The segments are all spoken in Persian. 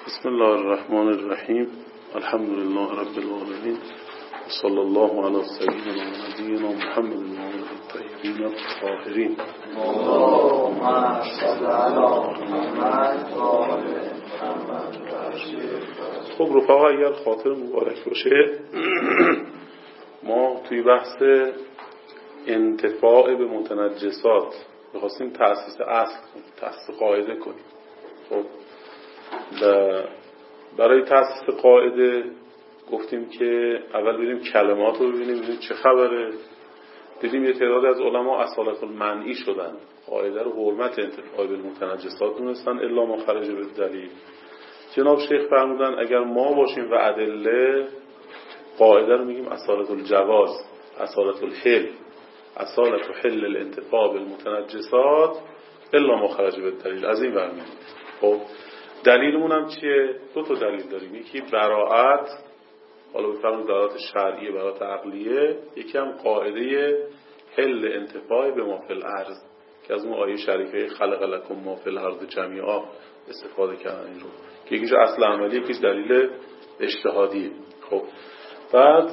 بسم الله الرحمن الرحیم. الحمد لله رب العالمین و صلی الله علی سیدنا و نبینا محمد و آله الطاهرین الطاهرین. اللهم صل علی محمد و آل محمد. خب رفقا، اگر خاطر مبارک باشه ما توی بحث انتفاع به متنجسات می‌خواستیم تأسیس اصل کنیم، تأسیس قاعده کنیم. خب برای تأسیس قاعده گفتیم که اول بریم کلمات رو ببینیم چه خبره. دیدیم یه تعداد از علما اصالت المنعی شدن، قاعده رو حرمت انتفاع به متنجسات دونستن الا ما خرج بالدلیل. جناب شیخ فرمودن اگر ما باشیم و ادله، قاعده رو میگیم اصالت الجواز، اصالت الحل، اصالت حل الانتفاع بالمتنجسات الا ما خرج بالدلیل. از این برمیاد. خب دلیلمون هم چیه؟ دو تا دلیل داریم. یکی براءت، حالا بفرمایید براءت شرعیه، براءت عقلیه. یکی هم قاعده حل انتفاع به ما فی الارض که از اون آیه شریفه خلق لکم ما فی الارض جمیعا استفاده کردن این رو، که یکیش اصل عملی، یکیش دلیل اجتهادیه. خب بعد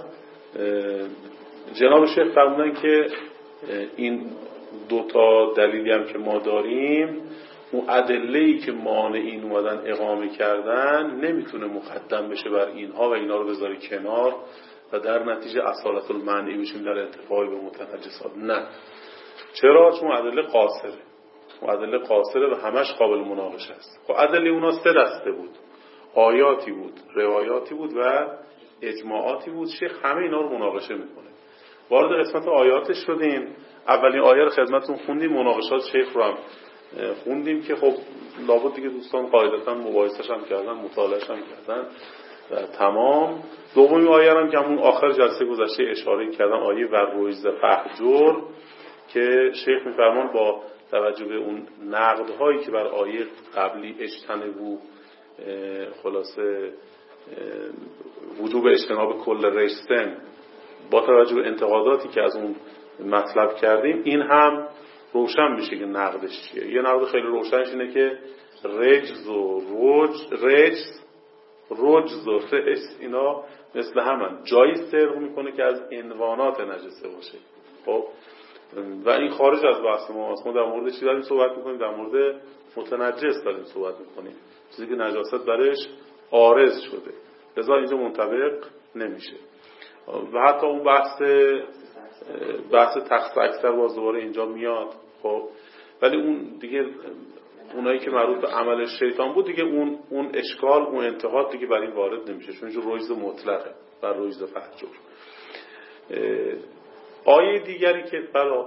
جناب شیخ فرمودن که این دو تا دلیلی هم که ما داریم، اون ادله‌ای که مانعین اومدن اقامه کردن نمیتونه مقدم بشه بر اینها و اینا رو بذاری کنار و در نتیجه اصالت المنعی بشیم در انتفاع به متنجسات. نه. چرا؟ چون ادله قاصره. اون ادله قاصره و همش قابل مناقشه است. خب ادله اونا سه دسته بود: آیاتی بود، روایاتی بود و اجماعاتی بود. شیخ همه اینا رو مناقشه میکنه. وارد قسمت آیاتش شدیم. اولین آیه رو خدمتتون خوندیم، مناقشات شیخ رو هم خوندیم که خب لابد دیگه دوستان قاعدتا مباحثش هم کردن، مطالعهش هم کردن و تمام. دومین آیه هم که همون آخر جلسه گذشته اشاره کردم، آیه و رویز فحجر، که شیخ میفرمان با توجه به اون نقدهایی که بر آیه قبلی اجتنبوا، خلاصه وجوب اجتناب کل رجسن، با توجه به انتقاداتی که از اون مطلب کردیم، این هم روشن میشه که نقدش چیه. یه نقد خیلی روشنش اینه که رجز و رجز اینا مثل همن، جایی صرف میکنه که از عنوانات نجسه باشه. خب و این خارج از بحث ما است. ما در مورد چی داریم صحبت میکنیم؟ در مورد متنجس داریم صحبت میکنیم، چیزی که نجاست برش عارض شده، لذا اینجا منطبق نمیشه. و حتی اون بحث تخصیص اکثر باز دوباره اینجا میاد. خب ولی اون دیگه اونایی که مربوط به عمل شیطان بود دیگه اون اشکال، اون انتقاد دیگه برای این وارد نمیشه، چون اینجا رویز مطلقه بر رویز فحجر. آیه دیگری که بله در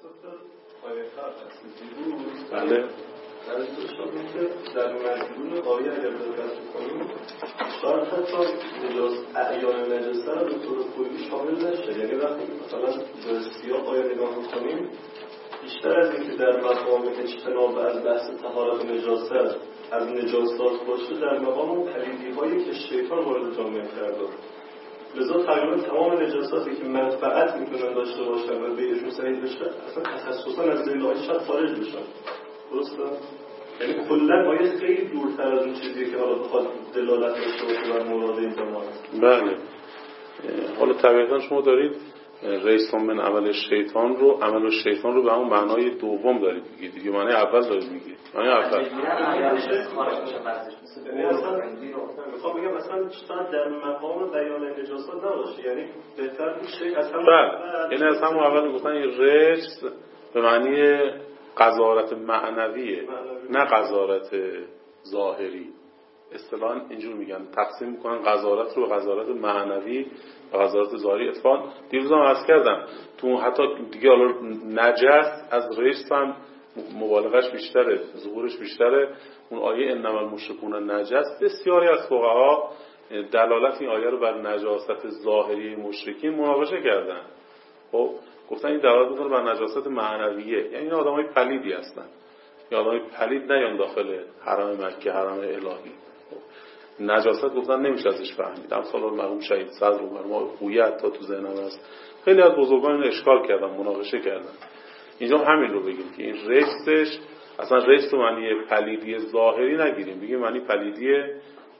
مجموع آیه اگر دقت کنیم شاید حتی اعیان نجسه رو به طور کلی شامل نشه. یعنی وقتی مثلا به سیاق آیه نگاه می‌کنیم، بیشتر از اینکه در مقام اجتناب از بحث طهارت نجاست از نجاسات باشه، در مقام اون پلیدی‌هایی که شیطان وارد جامعه کرده، لذا تقریبا تمام نجاساتی که منفعت میتونن داشته باشن و بهشون سعی بشه اصلا تخصصا از دلیل آیه شاید خارج بشن. درسته؟ یعنی کلا آیه خیلی دورتر از اون چیزیه که حالا بخواد دلالت داشته باشه بر مراد این زمان. بله. حالا طبیعتا شما دارید رئیسون من عمل شیطان رو به همون معنای دوم دارید میگید دیگه، معنای اول دارید میگید. معنای اول یعنی اصلا میخوام بگم اصلا شاید در مقام بیان نجاست نباشه، یعنی بهتر میشه اصلا یعنی از همون اول میگفتن این رجس به معنی قذارت معنویه، نه قذارت ظاهری. اصطلاحاً اینجور میگن، تقسیم میکنن قذارت رو به قذارت معنوی و قذارت ظاهری. اتفاقاً دیروز هم عرض کردم تو حتی دیگه حالا نجس از رجس هم مبالغش بیشتره، ظهورش بیشتره. اون آیه انما المشرکون نجس، بسیاری از فقها دلالت این آیه رو بر نجاست ظاهری مشرکین مناقشه کردن. خب گفتن این دلالت میکنه بر نجاست معنویه، یعنی این آدمای پلیدی هستن، یا آدمای پلید نیان داخل حرم مکه، حرم الهی. نجاست گفتن نمیشه ازش فهمید. امثال مرحوم شهید صدر و مرحوم خویی تا تو ذهنم هست، خیلی از بزرگان اینو اشکال کردن، مناقشه کردن. اینجا همین رو بگیم که این رجسش اصلا رجس معنی پلیدی ظاهری نگیریم، بگیم معنی پلیدی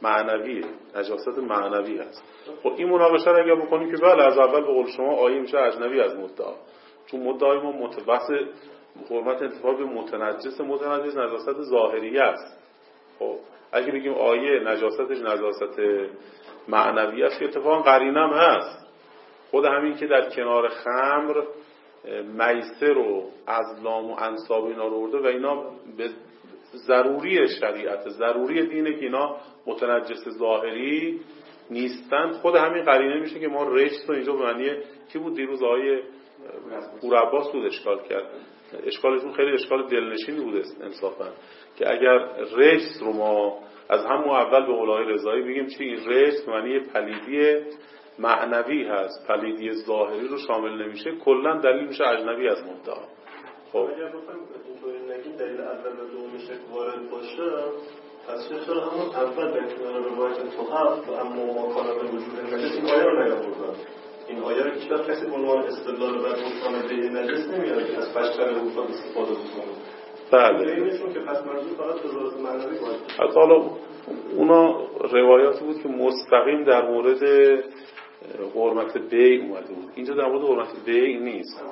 معنویه، نجاست معنوی هست. خب این مناقشه رو اگه بکنیم که بله از اول به قول شما آیه میشه اجنبی از مدعا، چون مدعای ما متبحث حرمت انتفاع به متنجس نجاست ظاهریه است. خب اگه بگیم آیه نجاستش نجاست معنوی است که اتفاقا قرینه هم هست. خود همین که در کنار خمر میسر و ازلام و انصاب اینا رو برده و اینا به ضروری شریعت، ضروری دینه که اینا متنجس ظاهری نیستن. خود همین قرینه میشه که ما رجس رو اینجا به معنی کی بود دیروز آیه پور عباس بود اشکال کرد. اشکالشون خیلی اشکال دلنشینی بود انصافا که اگر رجس رو ما از همون اول به قول آقای رضایی بگیم چی این رجس معنی پلیدی معنوی هست، پلیدی ظاهری رو شامل نمیشه، کلا دلیل میشه اجنبی از مدعا. خب اگر بخوایم اینطوری نگیم دلیل اول و دومش وارد باشه، پس چرا همون اول به کنار روایت توحف و اما ما کانا به وجود نجس این آیه رو نیاوردن؟ این آیه رو هیچ وقت کسی به عنوان استدلال بر مطلق به نجس نمیاره که از بشر حقوق استفاده بکنه. بله اینشون که پس منظور فقط وزارت معنوی باشه. حالا اونا روایاتی بود که مستقیم در مورد حرمت بیع اومده بود، اینجا در مورد حرمت بیع نیست.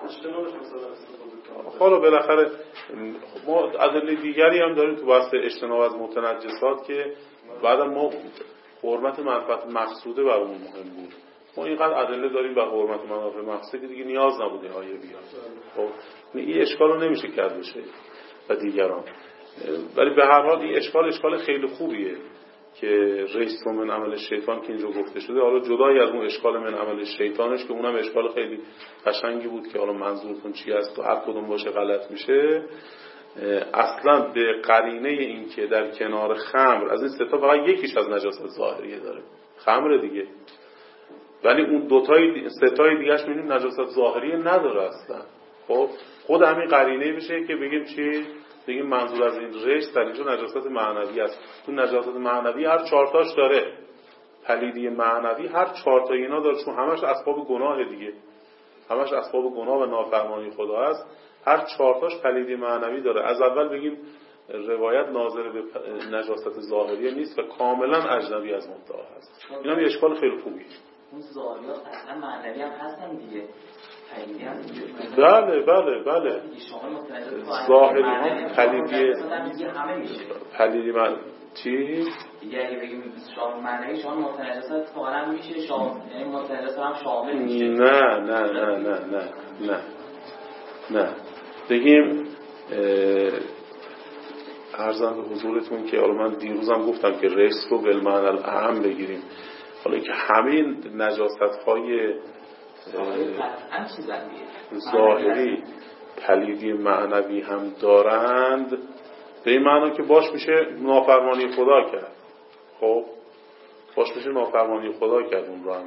حالا بالاخره ما ادله دیگری هم داریم تو بحث اجتناب از متنجسات که بعد ما حرمت منفعت مقصوده برامون مهم بود. ما اینقدر ادله داریم بر حرمت منافع مقصوده که دیگه نیاز نبوده آیه بیاد. خب این اشکال رو نمیشه کرد بشه و دیگران. ولی به هر حال این اشکال خیلی خوبیه که رجس من عمل شیطان که اینجا گفته شده. حالا جدای از اون اشکال من عمل شیطانش که اونم اشکال خیلی قشنگی بود که حالا منظورتون چی است و هر کدوم باشه غلط میشه، اصلا به قرینه این که در کنار خمر از این سه تا فقط یکیش از نجاست ظاهریه داره، خمر دیگه، ولی اون سه تای دیگه‌اش می‌بینیم نجاست ظاهریه نداره اصلا. خب خود همین قرینه میشه که بگیم چی؟ بگیم منظور از این رجس در اینجا نجاست معنوی است. تو نجاست معنوی هر چهارتاش داره، پلیدی معنوی هر چهار تا اینا داره، چون همش اسباب گناه دیگه، همش اسباب گناه و نافرمانی خدا است. هر چهارتاش پلیدی معنوی داره. از اول بگیم روایت ناظر به نجاست ظاهریه نیست و کاملا اجنبی از مدعا هست. اینا یه اشکال خیلی خوبیه. اون ظاهریات اصلا معنوی هم هستن دیگه. بله ظاهری هم پلیدی من چی؟ دیگه اگه بگیم شامل معنوی شامل متنجسات اتفاقا میشه، یعنی متنجسات هم شامل میشه. نه بگیم عرضم به حضورتون که حالا من دیروزم گفتم که رجس رو بالمعنی الاعم بگیریم. حالا که همین نجاست‌های ظاهری پلیدی معنوی هم دارند، به این معنا که باش میشه نافرمانی خدا کرد. خب باش میشه نافرمانی خدا کرد اون رو هم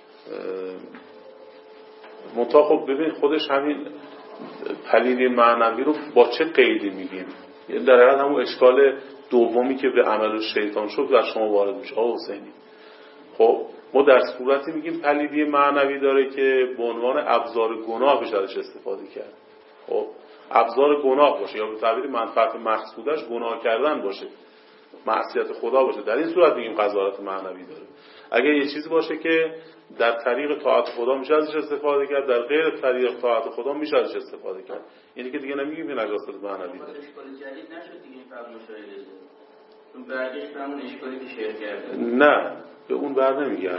منتها. خب ببین خودش همین پلیدی معنوی رو با چه قیدی میگیم؟ یعنی در حقیقت همون اشکال دومی که به عمل شیطان شد در شما وارد میشه آقا حسینی. خب ما در صورتی میگیم پلیدی معنوی داره که به عنوان ابزار گناه بشه ازش استفاده کرد. خب ابزار گناه باشه یا به تعبیر منفعت مقصودش گناه کردن باشه، معصیت خدا باشه، در این صورت میگیم قضاوت معنوی داره. اگر یه چیزی باشه که در طریق طاعت خدا میشه ازش استفاده کرد، در غیر طریق طاعت خدا میشه ازش استفاده کرد، اینی که دیگه نمیگیم که نجاست معنوی داره. اشکال جدید نشد دیگه این فرق مشاهده چون برگشت به همون اشکالی که شیخ کرده. نه به اون بر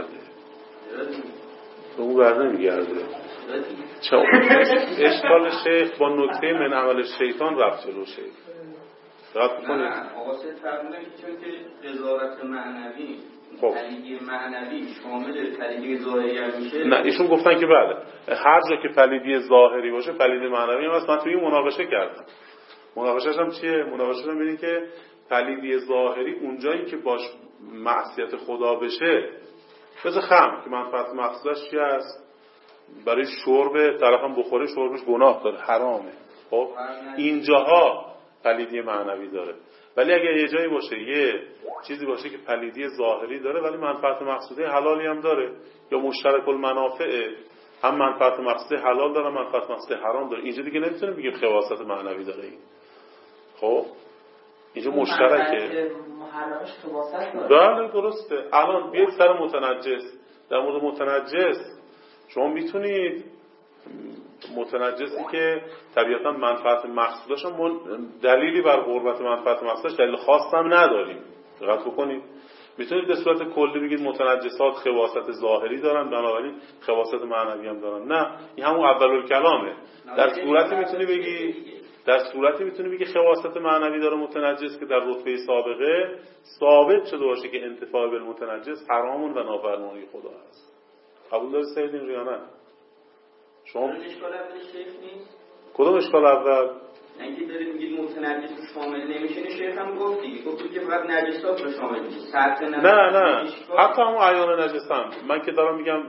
نمیگرده. چون اشکال شیخ با نکته من عمل شیطان رفت جلو شیخ. دقت بکنید. آقا سید فرمودن که چون که قضاوت معنوی پلیدی معنوی شامل پلیدی ظاهری هم میشه. نه ایشون گفتن که بله هر جا که پلیدی ظاهری باشه پلیدی معنوی هم هست. من توی مناقشه کردم. مناقشه‌ش هم چیه؟ مناقشه‌ش هم اینه که پلیدی ظاهری اونجایی که باش معصیت خدا بشه، مثل خمر که منفعت مقصودش چی است؟ برای شرب طرفم بخوره شربش گناه داره، حرامه. خب اینجاها پلیدی معنوی داره. ولی اگر یه جایی باشه یه چیزی باشه که پلیدی ظاهری داره ولی منفعت مقصوده حلالی هم داره یا مشترک المنافع، هم منفعت مقصوده حلال داره منفعت مقصوده حرام داره، اینجا دیگه نمیتونیم بگیم خواصت معنوی داره این. خب اینجا مشترکه. محرمش خباثت داره. بله درسته. الان بیاید سر متنجس. در مورد متنجس شما میتونید متنجسی که طبیعتا منفعت مقصودش هم دلیلی بر قربت منفعت مقصودش دلیل خاص هم نداریم. دقت بکنید. میتونید به صورت کلی بگید متنجسات خباثت ظاهری دارن بنابراین خباثت معنوی هم دارن. نه، این همون اول‌الکلامه. در صورتی میتونی بگی خباثت معنوی داره متنجس که در رتبه سابقه ثابت شده باشه که انتفاع بالمتنجس حرامون و نافرمانی خدا است. قبول داری سید این یا نه؟ شما اشکال اولش شیخ نیست؟ کدوم اشکال اول؟ اینکه دارید میگید متنجس شامل نمیشه. شیخ هم گفت دیگه، گفت که فقط نجسات رو شامل میشه. نه حتی همون عیان نجس هم من که دارم میگم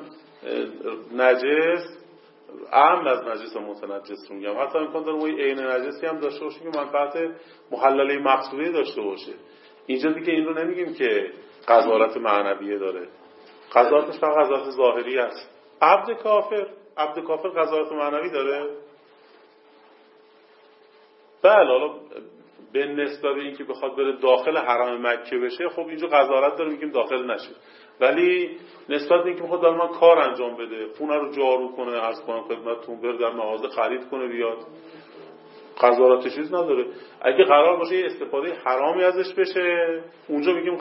نجس اهم از نجس و متنجس رو میگم. حتی امکان داره ما عین نجسی هم داشته باشه که منفعت محلله مقصوده داشته باشه. اینجا دیگه این رو نمیگیم که قذارت معنویه داره. قذارتش فقط قذارت ظاهری است. عبد کافر قذارت معنوی داره؟ بله، حالا به نسبت اینکه بخواد بره داخل حرم مکه بشه خب اینجا قذارت داره میگیم داخل نشه. ولی نسبت به اینکه میخواد در من کار انجام بده، خونه رو جارو کنه، عرض کنم خدمتتون، بره در مغازه خرید کنه بیاد، قذارت چیز نداره. اگه قرار باشه یه استفاده حرامی ازش بشه اونجا میگیم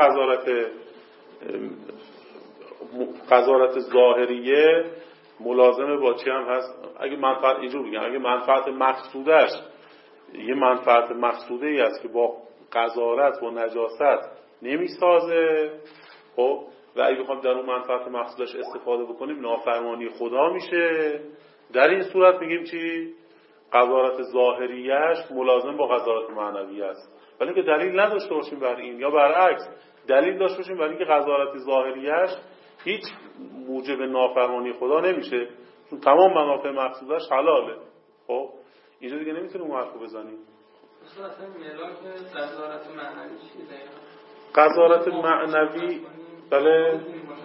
قذارت ظاهریه ملازمه با چی هم هست. اگه منفعت اینجور بگم، اگه منفعت مقصودش یه منفعت مقصوده ای است که با قذارت و نجاست نمیسازه، خب و اگه بخوام در اون منفعت مقصودش استفاده بکنیم نافرمانی خدا میشه، در این صورت میگیم چی؟ قذارت ظاهریش ملازم با قذارت معنوی است. ولی که دلیل نداشته باشیم بر این، یا برعکس دلیل داشته باشیم بر اینکه قذارت ظاهریش هیچ موجب نافرمانی خدا نمیشه چون تمام منافع مقصودش حلاله. خب اینجا دیگه نمیتونیم اون حرفو بزنیم. اصلا ملاک قذارت معنوی چیه؟ قذارت معنوی بله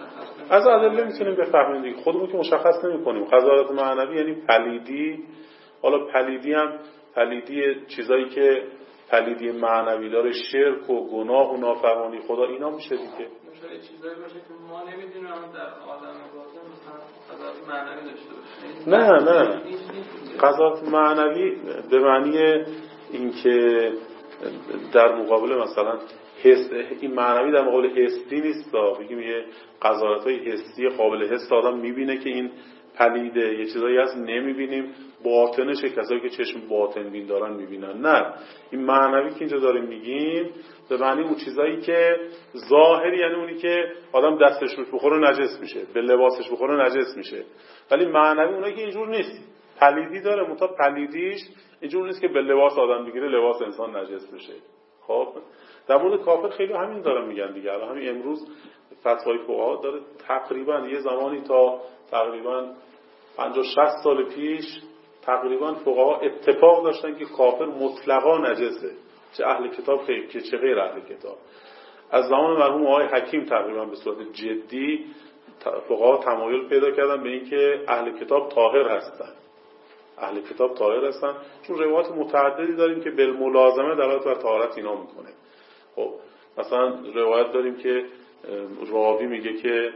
از ادله میتونیم بفهمیم دیگه، خودمون که مشخص نمی‌کنیم. قذارت معنوی یعنی پلیدی. حالا پلیدی هم پلیدی چیزایی که پلیدی معنوی داره، شرک و گناه و نافرمانی خدا، اینا میشه دیگه. مثلا چیزایی باشه که ما نمیدونیم در عالم باطن مثلا قذارت معنوی داشته باشه. نه قذارت معنوی به معنی اینکه در مقابل مثلا حس، این معنوی در مقابل حسی نیست. بگیم یه قذارت‌های حسی قابل حس آدم میبینه که این پلیده، یه چیزایی هست نمیبینیم، باطنش کسایی که چشم باطن بین دارن میبینن. نه، این معنوی که اینجا داریم میگیم به معنی اون چیزایی که ظاهری، یعنی اونی که آدم دستش روش بخوره نجس میشه، به لباسش بخوره نجس میشه. ولی معنوی اونایی که اینجور نیست، پلیدی داره، متا پلیدیش اینجور نیست که به لباس آدم بگیره لباس انسان نجس بشه. خب در مورد کافر خیلی همین دارن میگن دیگه. الان همین امروز فتوای فقها داره تقریبا یه زمانی تا تقریبا 50-60 سال پیش تقریبا فقها اتفاق داشتن که کافر مطلقا نجسه، چه اهل کتاب که چه غیر اهل کتاب. از زمان مرحوم آقای حکیم تقریبا به صورت جدی فقها تمایل پیدا کردن به اینکه اهل کتاب طاهر هستن. اهل کتاب طاهر هستن چون روایات متعددی داریم که بالملازمه دلالت بر طهارت اینا میکنه. خب مثلا روایت داریم که راوی میگه که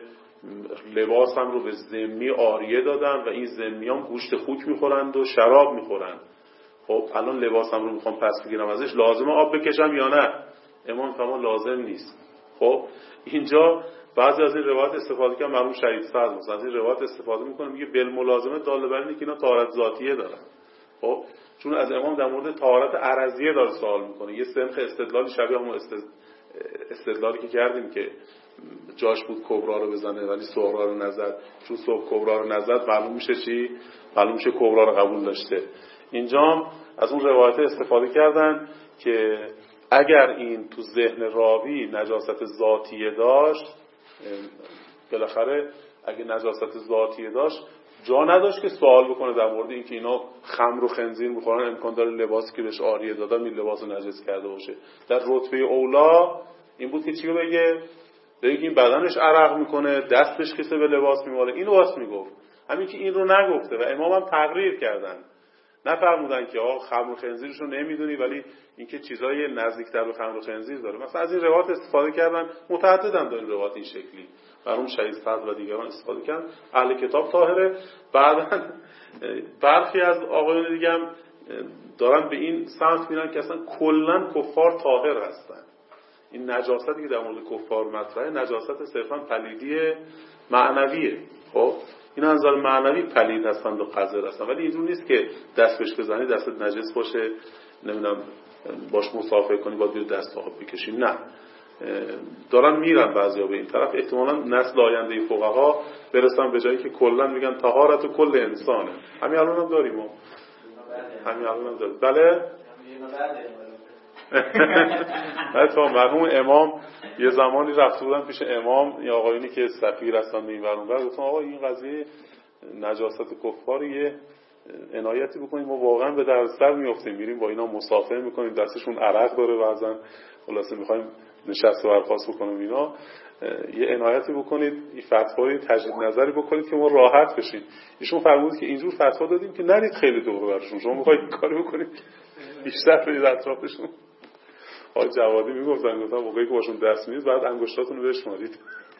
لباسم رو به ذمی عاریه دادن و این ذمیان گوشت خوک میخورند و شراب میخورند. خب الان لباسم رو میخوام پس بگیرم ازش، لازمه آب بکشم یا نه؟ امام فرما لازم نیست. خب اینجا بعضی از این روایت استفاده کردن، مرحوم شهید فضل مثلا از این روایت استفاده میکنه، میگه بالملازمه دال بر اینه که اینا طهارت ذاتیه دارن. خب چون از امام در مورد طهارت عرضیه داره سوال میکنه، یه سنخ استدلالی شبیه همون استدلالی که کردیم که جاش بود کبرا رو بزنه ولی صغرا رو نزد، چون صبح کبرا رو نزد معلوم میشه چی؟ معلوم میشه کبرا رو قبول داشته. اینجا از اون روایت استفاده کردن که اگر این تو ذهن راوی نجاست ذاتیه داشت، بالاخره اگه نجاست ذاتیه داشت جا نداشت که سوال بکنه در مورد اینکه اینا خمر و خنزیر میخورن، امکان داره لباسی که بهش عاریه دادن این لباس رو نجس کرده باشه. در رتبه اولا این بود که چی بگه این بدنش عرق میکنه، دستش کسه به لباس میماله، اینو واسه میگفت. همین که این رو نگفته و امام هم تقریر کردن نفرمودن که آقا خمر و خنزیرش رو نمیدونی ولی اینکه چیزای نزدیکتر به خمر و خنزیر داره. مثلا از این روایت استفاده کردن، متعددن دارن روایت این شکلی. برام شهید فضل و دیگران استفاده کردن. اهل کتاب طاهره. بعداً برخی از آقایون دیگه هم دارن به این سمت میرن که اصلا کلا کفار طاهر هستن. این نجاستی که در مورد کفار مطرحه نجاست صرفا پلیدی معنویه. خب این از نظر معنوی پلید هستند و قذر هستند، ولی اینجور نیست که دست بهش بزنی دستت نجس باشه، نمیدونم باش مصافحه کنی باید بیاد دست آب بکشی. نه، دارن میرن بعضیا به این طرف. احتمالاً نسل آینده فقها برسن به جایی که کلا میگن طهارت کل انسانه. همین الان هم داریم ما. همین الان هم داریم. بله حتی مرحوم امام یه زمانی رفته بودن پیش امام، یا آقایونی که سفیر هستن به این ور اون ور، گفتن آقا این قضیه نجاست کفار یه عنایتی بکنیم، ما واقعا به دردسر میافتیم، میریم با اینا مصافحه میکنیم، دستشون عرق داره بعضن، خلاصه میخوایم نشست و برخاست بکنیم اینا، یه عنایتی بکنید، این فتوای تجدید نظری بکنید که ما راحت بشیم. ایشون فرمود که اینجور فتوا دادیم که نرید خیلی دور برشون، شما میخواید کاری بکنید بیشتر برید اطرافشون. آقای جوادی میگفتن موقعی که باشون دست میدید بعد انگشتاتون رو بشمارید،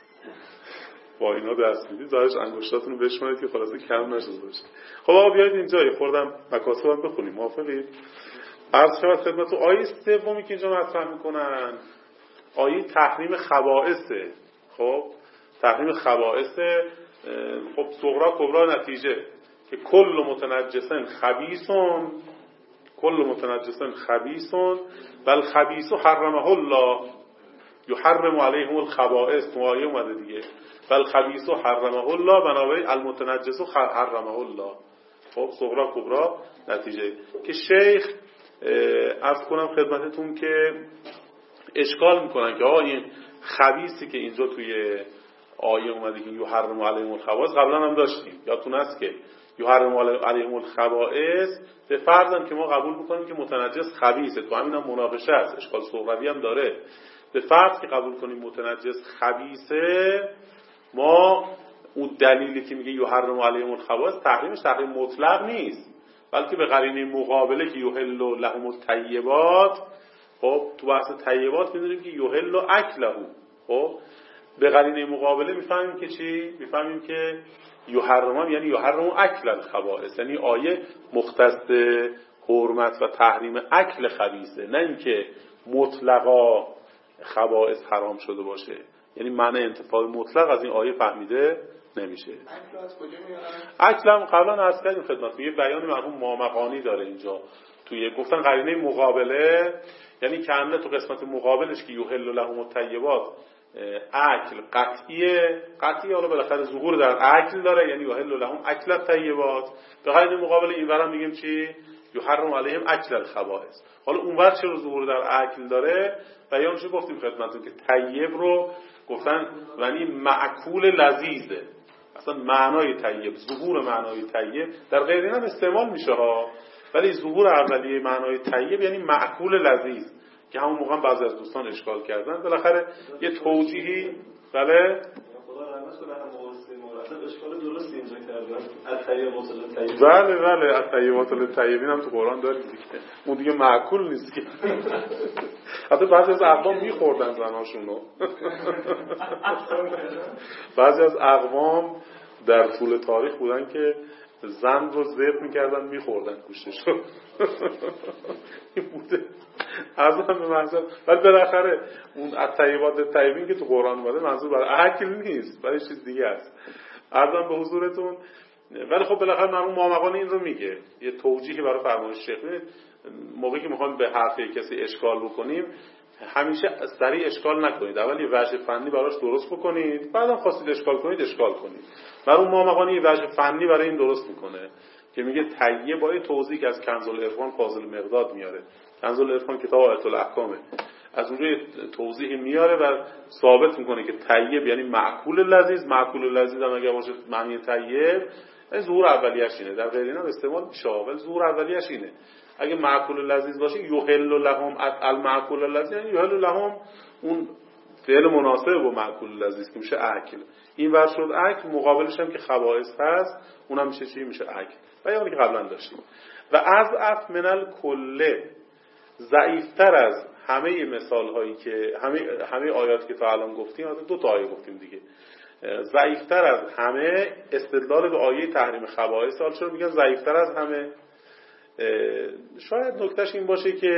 با اینا دست میدید بعدش انگشتاتون رو بشمارید که خلاصه کم نشه باشه. خب آقا بیایید اینجا یه خوردم مکاسب هم بخونیم، موافقید؟ عرض شود خدمتتون آیه سومی که اینجا مطرح میکنن آیه تحریم خبائثه. خب تحریم خبائثه، خب صغرا کبرا نتیجه که کل متنجسن خبیثون، کل متنجسن خبیثون بل خبیث حرمه الله یحرم علیهم الخبائث. تو آیه اومده دیگه بل خبیث حرمه الله، بنابراین المتنجس حرمه الله. خب صغرا کبرا نتیجه که شیخ عرض کنم خدمتتون که اشکال میکنن که آقا این خبیثی که اینجا توی آیه اومده که یحرم علیهم الخبائث قبلا هم داشتیم، یادتون هست که یحرم علیهم الخبائث به فرضم که ما قبول بکنیم که متنجس خبیثه، تو همین هم مناقشه است، اشکال صغروی هم داره. به فرض که قبول کنیم متنجس خبیثه، ما اون دلیلی که میگه یحرم علیهم الخبائث تحریمش تحریم مطلق نیست، بلکه به قرینه مقابله که یحل لهم الطیبات. خب تو بحث طیبات میدونیم که یحل اکله. خب به قرینه مقابله میفهمیم که چی؟ میفهمیم که یحرم یعنی یحرم اکل الخبائث، یعنی آیه مختص حرمت و تحریم اکل خبیثه، نه اینکه مطلقا خبائث حرام شده باشه. یعنی معنی انتفاع مطلق از این آیه فهمیده نمیشه. اکل هم قبلا عرض کردیم خدمتتون یه بیان مرحوم مامقانی داره اینجا توی گفتن قرینه مقابله، یعنی کنه تو قسمت مقابلش که یحل لهم الطیبات اکل قطعیه حالا بالاخره ظهور در اکل داره، یعنی یحل لهم اکل الطیبات. به قرینه مقابل اینورم میگیم چی؟ یحرم علیهم اکل الخبائث. حالا اونور چرا ظهور در اکل داره؟ بیانش گفتیم خدمتتون که طیب رو گفتن یعنی معکول لذیذه، اصلا معنای طیب، ظهور معنای طیب در غیرین هم استعمال میشه ها، ولی ظهور اولیه معنای طیب یعنی معکول لذیذ که همون موقع بعضی از دوستان اشکال کردن. بالاخره یه توجیهی بله اشکال درستی اینجا کردن. الطیبات للطیبین. بله الطیبات للطیبین هم تو قرآن داریم دیگه. اون دیگه معکول نیست که. حتی بعضی از اقوام میخوردن زناشونو. بعضی از اقوام در طول تاریخ بودن که زن رو ذبح میکردن میخوردن گوشتشو. این بوده. عرضم به منظور ولی بالاخره اون الطیبات للطیبین که تو قرآن اومده منظور برای اکل نیست، برای چیز دیگه است. عرضم به حضورتون. ولی خب بالاخره مرحوم مامقانی این رو میگه، یه توجیهی برای فرمایش شیخ. ببینید موقعی که میخوایم به حرف کسی اشکال بکنیم همیشه سریع اشکال نکنید، اول یه وجه فنی براش درست بکنید، بعدم خواستید اشکال کنید اشکال کنید. مرحوم مامقانی یه وجه فنی برای این درست میکنه که میگه طیب با توضیح که از کنز العرفان فاضل مقداد میاره. کنز العرفان کتاب آیت الاحکامه، از اونجا توضیح میاره و ثابت میکنه که طیب یعنی معکول لذیذ. معکول لذیذ هم اگه باشه معنی طیب ظهور اولیه‌اش اینه، در غیر اینا استعمال میشه ولی ظهور اولیه‌اش اینه. اگه معکول لذیذ باشه یحل لهم المعکول لذیذ یعنی یحل لهم اون فعل مناسب با معکول لذیذ که میشه اکل. این ور شد اکل، مقابلش هم که خبائث هست اونم میشه چی؟ میشه اکل. بیانی که قبلا داشتیم. و اضعف من الکل، ضعیفتر از همه مثال هایی که همه آیات که تا الان گفتیم، دو تا آیه گفتیم دیگه، ضعیفتر از همه استدلال به آیه تحریم خبائث. حالا چرا میگن ضعیفتر از همه؟ شاید نکتهش این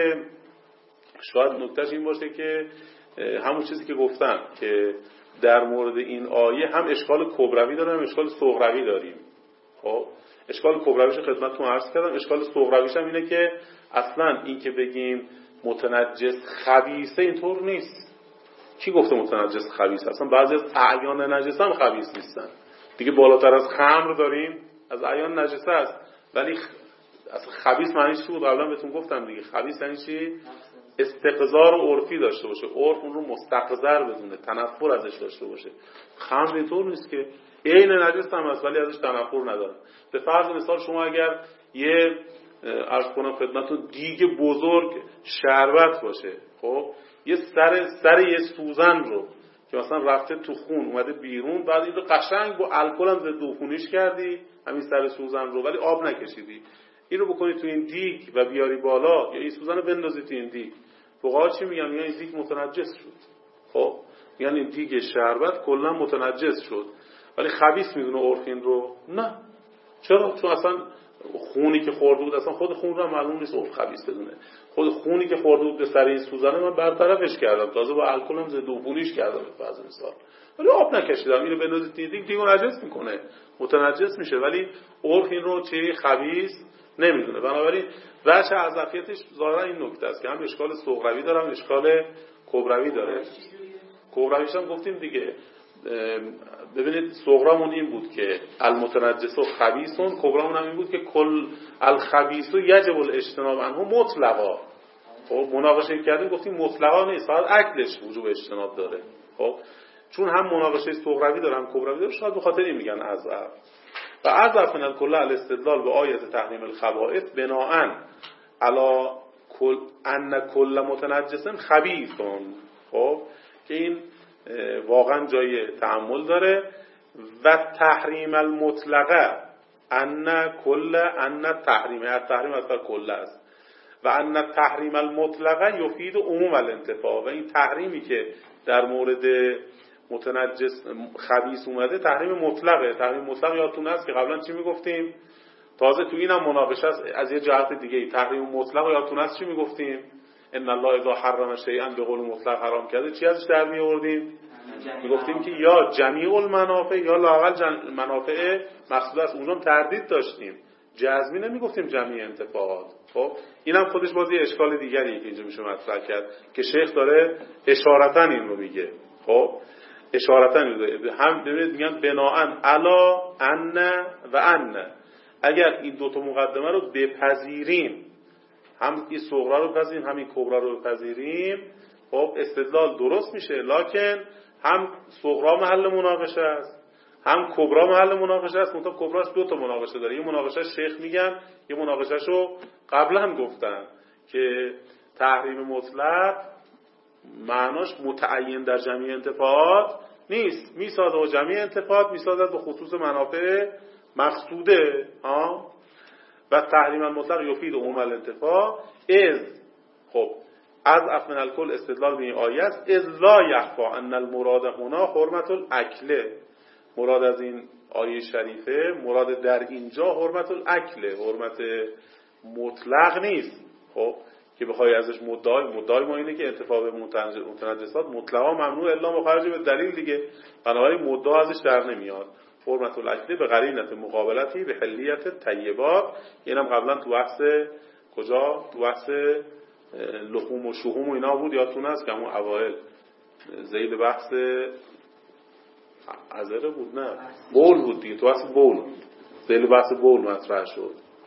باشه که همون چیزی که گفتم که در مورد این آیه هم اشکال کبروی داریم هم اشکال صغروی داریم. خب اشکال کبرویش خدمتتون عرض کردم، اشکال صغرویش هم اینه که اصلا این که بگیم متنجس خبیثه اینطور نیست. کی گفته متنجس خبیث؟ اصلا بعضی از اعیان نجسه هم خبیث نیستن دیگه. بالاتر از خمر داریم، از اعیان نجسه است، ولی اصلا خبیث معنیش چی بود؟ قبلا بهتون گفتم دیگه. خبیث یعنی چی؟ استقذار عرفی داشته باشه، عرف اون رو مستقذر بدونه، تنفر ازش داشته باشه. خمر اینطور نیست که عین نجس هم هست ولی ازش تنفر نداره. به فرض مثال شما اگر یه عرض کنم خدمتتون دیگ بزرگ شربت باشه، خب یه سر یه سوزن رو که مثلا رفته تو خون اومده بیرون، بعد این رو قشنگ با الکل هم ضد عفونیش کردی همین سر سوزن رو، ولی آب نکشیدی، این رو بکنی تو این دیگ و بیاری بالا یا این سوزن رو بندازی تو این دیگ، فقها چی میگن؟ میگن این دیگ متنجس شد. خب یعنی این دیگ شربت کلا متنجس شد، ولی خبیث میدونه عرف این رو؟ نه. چرا؟ چون اصلا خونی که خورده بود، اصلا خود خون رو معلوم نیست عرف خبیث بدونه. خود خونی که خورده بود به سر این سوزنه من برطرفش کردم، تازه با الکل هم ضد عفونیش کردم به فرض مثال، ولی آب نکشیدم، اینو بندازید دیگ، دیگو نجس میکنه، متنجس میشه، ولی عرف این رو چه خبیث نمیدونه. بنابراین وجه اضافیتش ظاهرا این نکته است که هم اشکال صغروی داره هم اشکال کبروی داره. کبرویش هم گفتیم دیگه. ببینید صغرامون این بود که المتنجس و خبیثون، کبرامون هم این بود که کل الخبیث یجب الاجتناب عنه مطلقا. خب مناقشه کردیم گفتیم مطلقا نیست، فقط اکلش وجوب اجتناب داره. خب چون هم مناقشه صغروی داره هم کبروی داره، شاید به خاطر این میگن اضعف. و اضعف من الکل الاستدلال به آیه تحریم الخبائث بناء علی ان کل متنجس خبیثون. خب که این واقعا جای تأمل داره. و تحریم المطلقه ان تحریم اصلا کل است و ان تحریم المطلقه یفید عموم الانتفاع. و این تحریمی که در مورد متنجس خبیث اومده تحریم مطلقه. تحریم مطلق یادتون هست که قبلا چی میگفتیم؟ تازه تو اینم مناقشه است از یه جهت دیگه. تحریم مطلق یادتون هست چی میگفتیم؟ ان الله اذا حرم شیئا به قول مطلق حرام کرده، چی ازش در می آوردیم؟ میگفتیم که یا جمیع المنافع یا لااقل منافع مقصود است. اونجا تردید داشتیم، جزمی نمیگفتیم جمیع انتفاعات. خب اینم خودش بازی اشکال دیگریه که اینجا میشه مطرح کرد که شیخ داره اشارتاً این رو میگه. خب اشارتاً هم ببینید میگن بناءً علی ان و ان، اگر این دو تا مقدمه رو بپذیریم، هم این صغرا رو بپذیریم هم این کبرا رو بپذیریم، خب استدلال درست میشه. لکن هم صغرا محل مناقشه است هم کبرا محل مناقشه است. منتها کبراش دو تا مناقشه داره. یه مناقشه شیخ میگن، یه مناقشهش رو قبلا گفتن که تحریم مطلق معناش متعین در جمعی انتفاعات نیست، میسازه و جمعی انتفاعات میسازد به خصوص منافع مقصوده. و تحریم المطلق یفید عموم الانتفاع خب از افمن الکل استدلال به این آیه است اذ لا یخفا ان المراد هنا حرمت الاکل. مراد از این آیه شریفه، مراد در اینجا حرمت الاکل، حرمت مطلق نیست. خب که بخوای ازش مدعای ما اینه که انتفاع به متنجسات مطلقا ممنوع الا مخرج به دلیل دیگه، بنابراین مدعا ازش در نمیاد. حرمت الاکل به قرینت مقابلتی به حلیت طیبات. اینم قبلا تو بحث کجا؟ تو بحث لحوم و شحوم و اینا بود، یادتون هست که همون اوائل ذیل بحث عذره بود، نه بول بود دیگه، تو بحث بول ذیل بحث بول مطرح شد.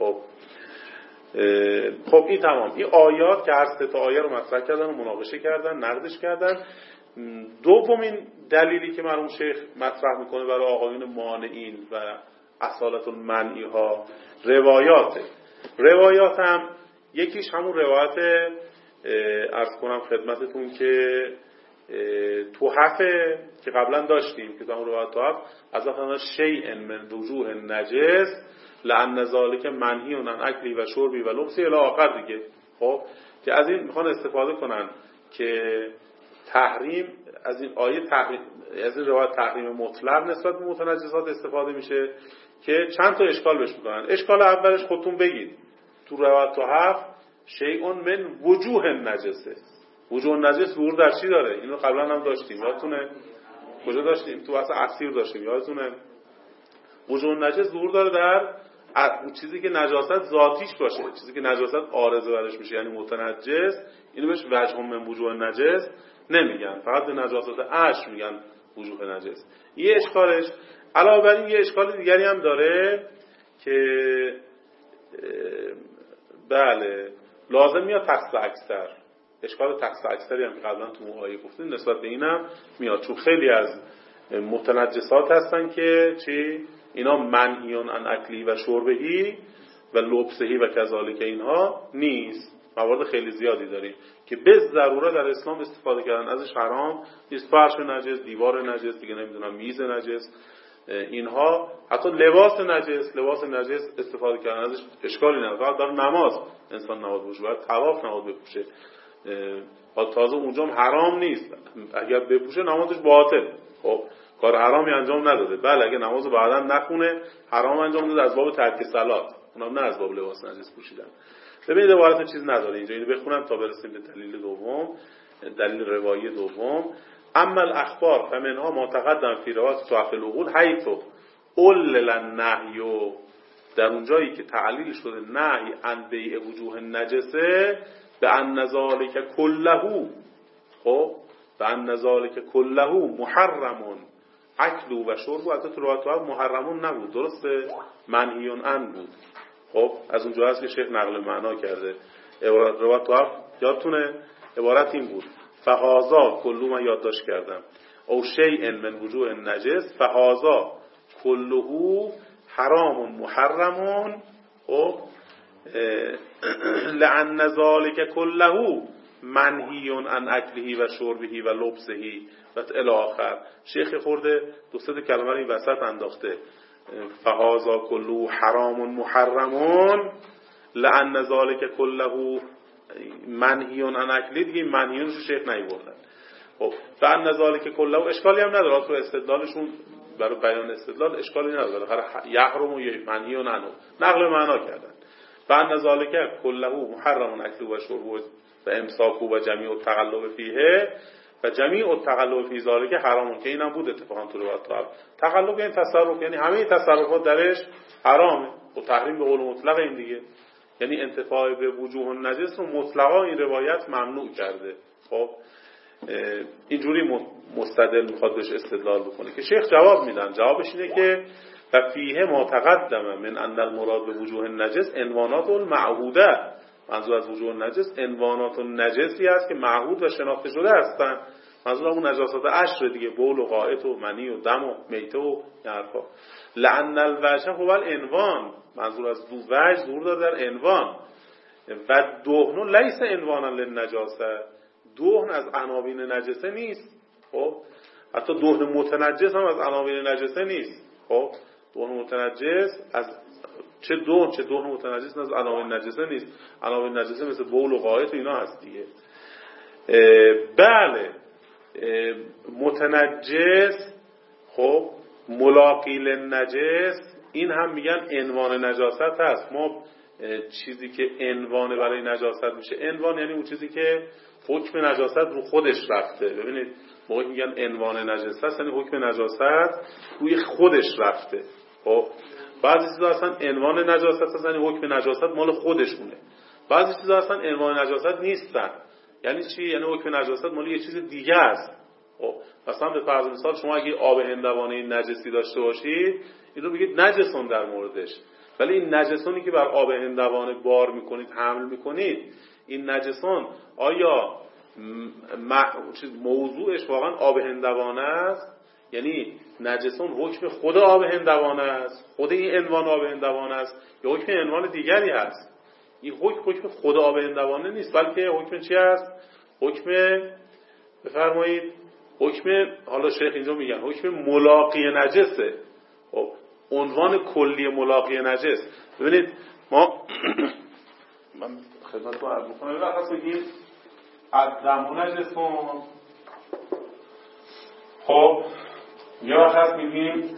خب این تمام. این آیات که هر سه تا آیه رو مطرح کردن و مناقشه کردن، نقدش کردن. دومین دلیلی که مرحوم شیخ مطرح میکنه برای آقایون مانعین و اصالت المنعی ها روایات هم یکیش همون روایت عرض کنم خدمتتون که توحفه که قبلا داشتیم که همون روایت توحف از افضل شیء من وجوه نجس لأن ذالک منهی عن اکلی و شربی و لبسی الی آخر دیگه. خب که از این میخوان استفاده کنن که تحریم از این آیه تحریم، از این روایت تحریم مطلق نسبت به متنجسات استفاده میشه که چند تا اشکال بهش میکنن. اشکال اولش خودتون بگید تو روایت تو 7 شیء من وجوه النجسه. وجوه النجس ظهور در چی داره؟ اینو قبلا هم داشتیم، یادتونه؟ کجا داشتیم؟ تو واسه عصیر داشتیم، یادتونه؟ وجوه النجس ظهور داره در چیزی که نجاست ذاتیش باشه، چیزی که نجاست عارضه برش میشه، یعنی متنجس. اینو بهش وجه من وجوه النجس نمیگن، فقط به نجاست اش میگن وجوه نجس. یه اشکالش. علاوه بر این یه اشکال دیگری هم داره که بله لازم میاد تقص اکثر. اشکال تقص اکثری هم که قبلا تو آیه گفتیم نسبت به اینم میاد، چون خیلی از متنجسات هستن که چی اینا منهیون عن اکلی و شربهی و لبسهی و کذالک اینها نیست. موارد خیلی زیادی داریم که به ضروره در اسلام استفاده کردن ازش حرام نیست. فرش نجس، دیوار نجس، دیگه نمیدونم میز نجس، اینها حتی لباس نجس استفاده کردن ازش اشکالی نداره. فقط در نماز انسان نماز بپوشه، باید طواف نماز بپوشه، تازه اونجا حرام نیست. اگر بپوشه نمازش باطل، خب کار حرامی انجام نداده. بله اگه نمازو بعدا نخونه حرام انجام داده از باب ترک صلات، اونم نه از باب لباس نجس پوشیدن. ببینید عبارت چیز نداره اینجا، اینو بخونم تا برسیم به دلیل دوم، دلیل روایی دوم. اما الاخبار فمنها ما تقدم فی روایت ضعف العقول حیث علل النهی، در اونجایی که تعلیل شده نهی عن بیع وجوه نجسه به ان ذالک کله، خب به ان ذالک کله محرم اکل و شرب. البته تو روایت محرمون نبود، درسته، منهیون عن بود. خب از اونجا هست که شیخ نقل معنا کرده. روایت تو یادتونه عبارت این بود فهازا کلو، من یادداشت کردم، او شیء من وجوه النجس فهازا کلهو حرام محرم، خب لأن ذالک کلهو منهیون عن اکله و شربه و لبسه و الی آخر. شیخ خورده دو سه کلمه این وسط انداخته، فهازا کلهو حرام محرم لأن ذالک کلهو منهیون عن اکله، دیگه منهیونش شیخ نیوردن. خب لأن ذالک کلهو اشکالی هم نداره، تو استدلالشون برای بیان استدلال اشکالی نداره، یحرم و منهیون عنه نقل معنا کردن. لأن ذالک کلهو محرم اکله و شربه و امساک و جمیع التقلب فیه و جمیع التقلب فی ذالک حرامون، که اینم بود اتفاقا تو روایت تقلب یعنی تصرف، یعنی همه تصرفات درش حرامه و تحریم به قول مطلق این دیگه، یعنی انتفاع به وجوه النجس رو مطلقا این روایت ممنوع کرده. خب اینجوری مستدل میخواد بهش استدلال بکنه که شیخ جواب میدن، جوابش اینه که و فیه ما تقدم من ان المراد به وجوه النجس عنوانات المعهوده. منظور از وجوه النجس عنوانات النجسی است که معهود و شناخته شده هستند. منظور اون نجاسات عشر دیگه، بول و غائط و منی و دم و میته و حرفا. لأن الوجه هو العنوان، منظور از دو وجه ظهور داره در عنوان. و دهن لیس عنوانا للنجاسه، دهن از عناوین نجسه نیست. خب حتی دهن متنجس هم از عناوین نجسه نیست. خب دهن متنجس از چه دهن متنجس از عناوین نجسه نیست. عناوین نجسه مثل بول و غائط و اینا هست دیگه. بله متنجس خب ملاقی للنجس، این هم میگن عنوان نجاست هست. ما چیزی که عنوان برای نجاست میشه، عنوان یعنی اون چیزی که حکم نجاست رو خودش رفته. ببینید موقعی میگن عنوان نجاست هست یعنی حکم نجاست روی خودش رفته. خب بعضی چیزا اصلا عنوان نجاست هست یعنی حکم نجاست مال خودشونه. بعضی چیزا اصلا عنوان نجاست نیستن. یعنی چی؟ یعنی حکم نجاست مال یه چیز دیگه است. خب مثلا به فرض مثال شما اگه آب هندوانه نجسی داشته باشید، این رو بگید نجسون در موردش، ولی این نجسونی که بر آب هندوانه بار میکنید، حمل میکنید، این نجسون آیا موضوعش واقعا آب هندوانه است؟ یعنی نجسون حکم خود آب هندوانه است، خود این عنوان آب هندوانه است، یا حکم عنوان دیگری هست؟ این حکم خود آب هندوانه نیست، بلکه حکم چی است؟ حکم بفرمایید حکم، حالا شیخ اینجا میگن حکم ملاقی نجسه. خب عنوان کلی ملاقی نجس. ببینید ما من خدمتتون عرض می‌کنم وقتی میگیم الدم نجسون، خب یه وقت میگیم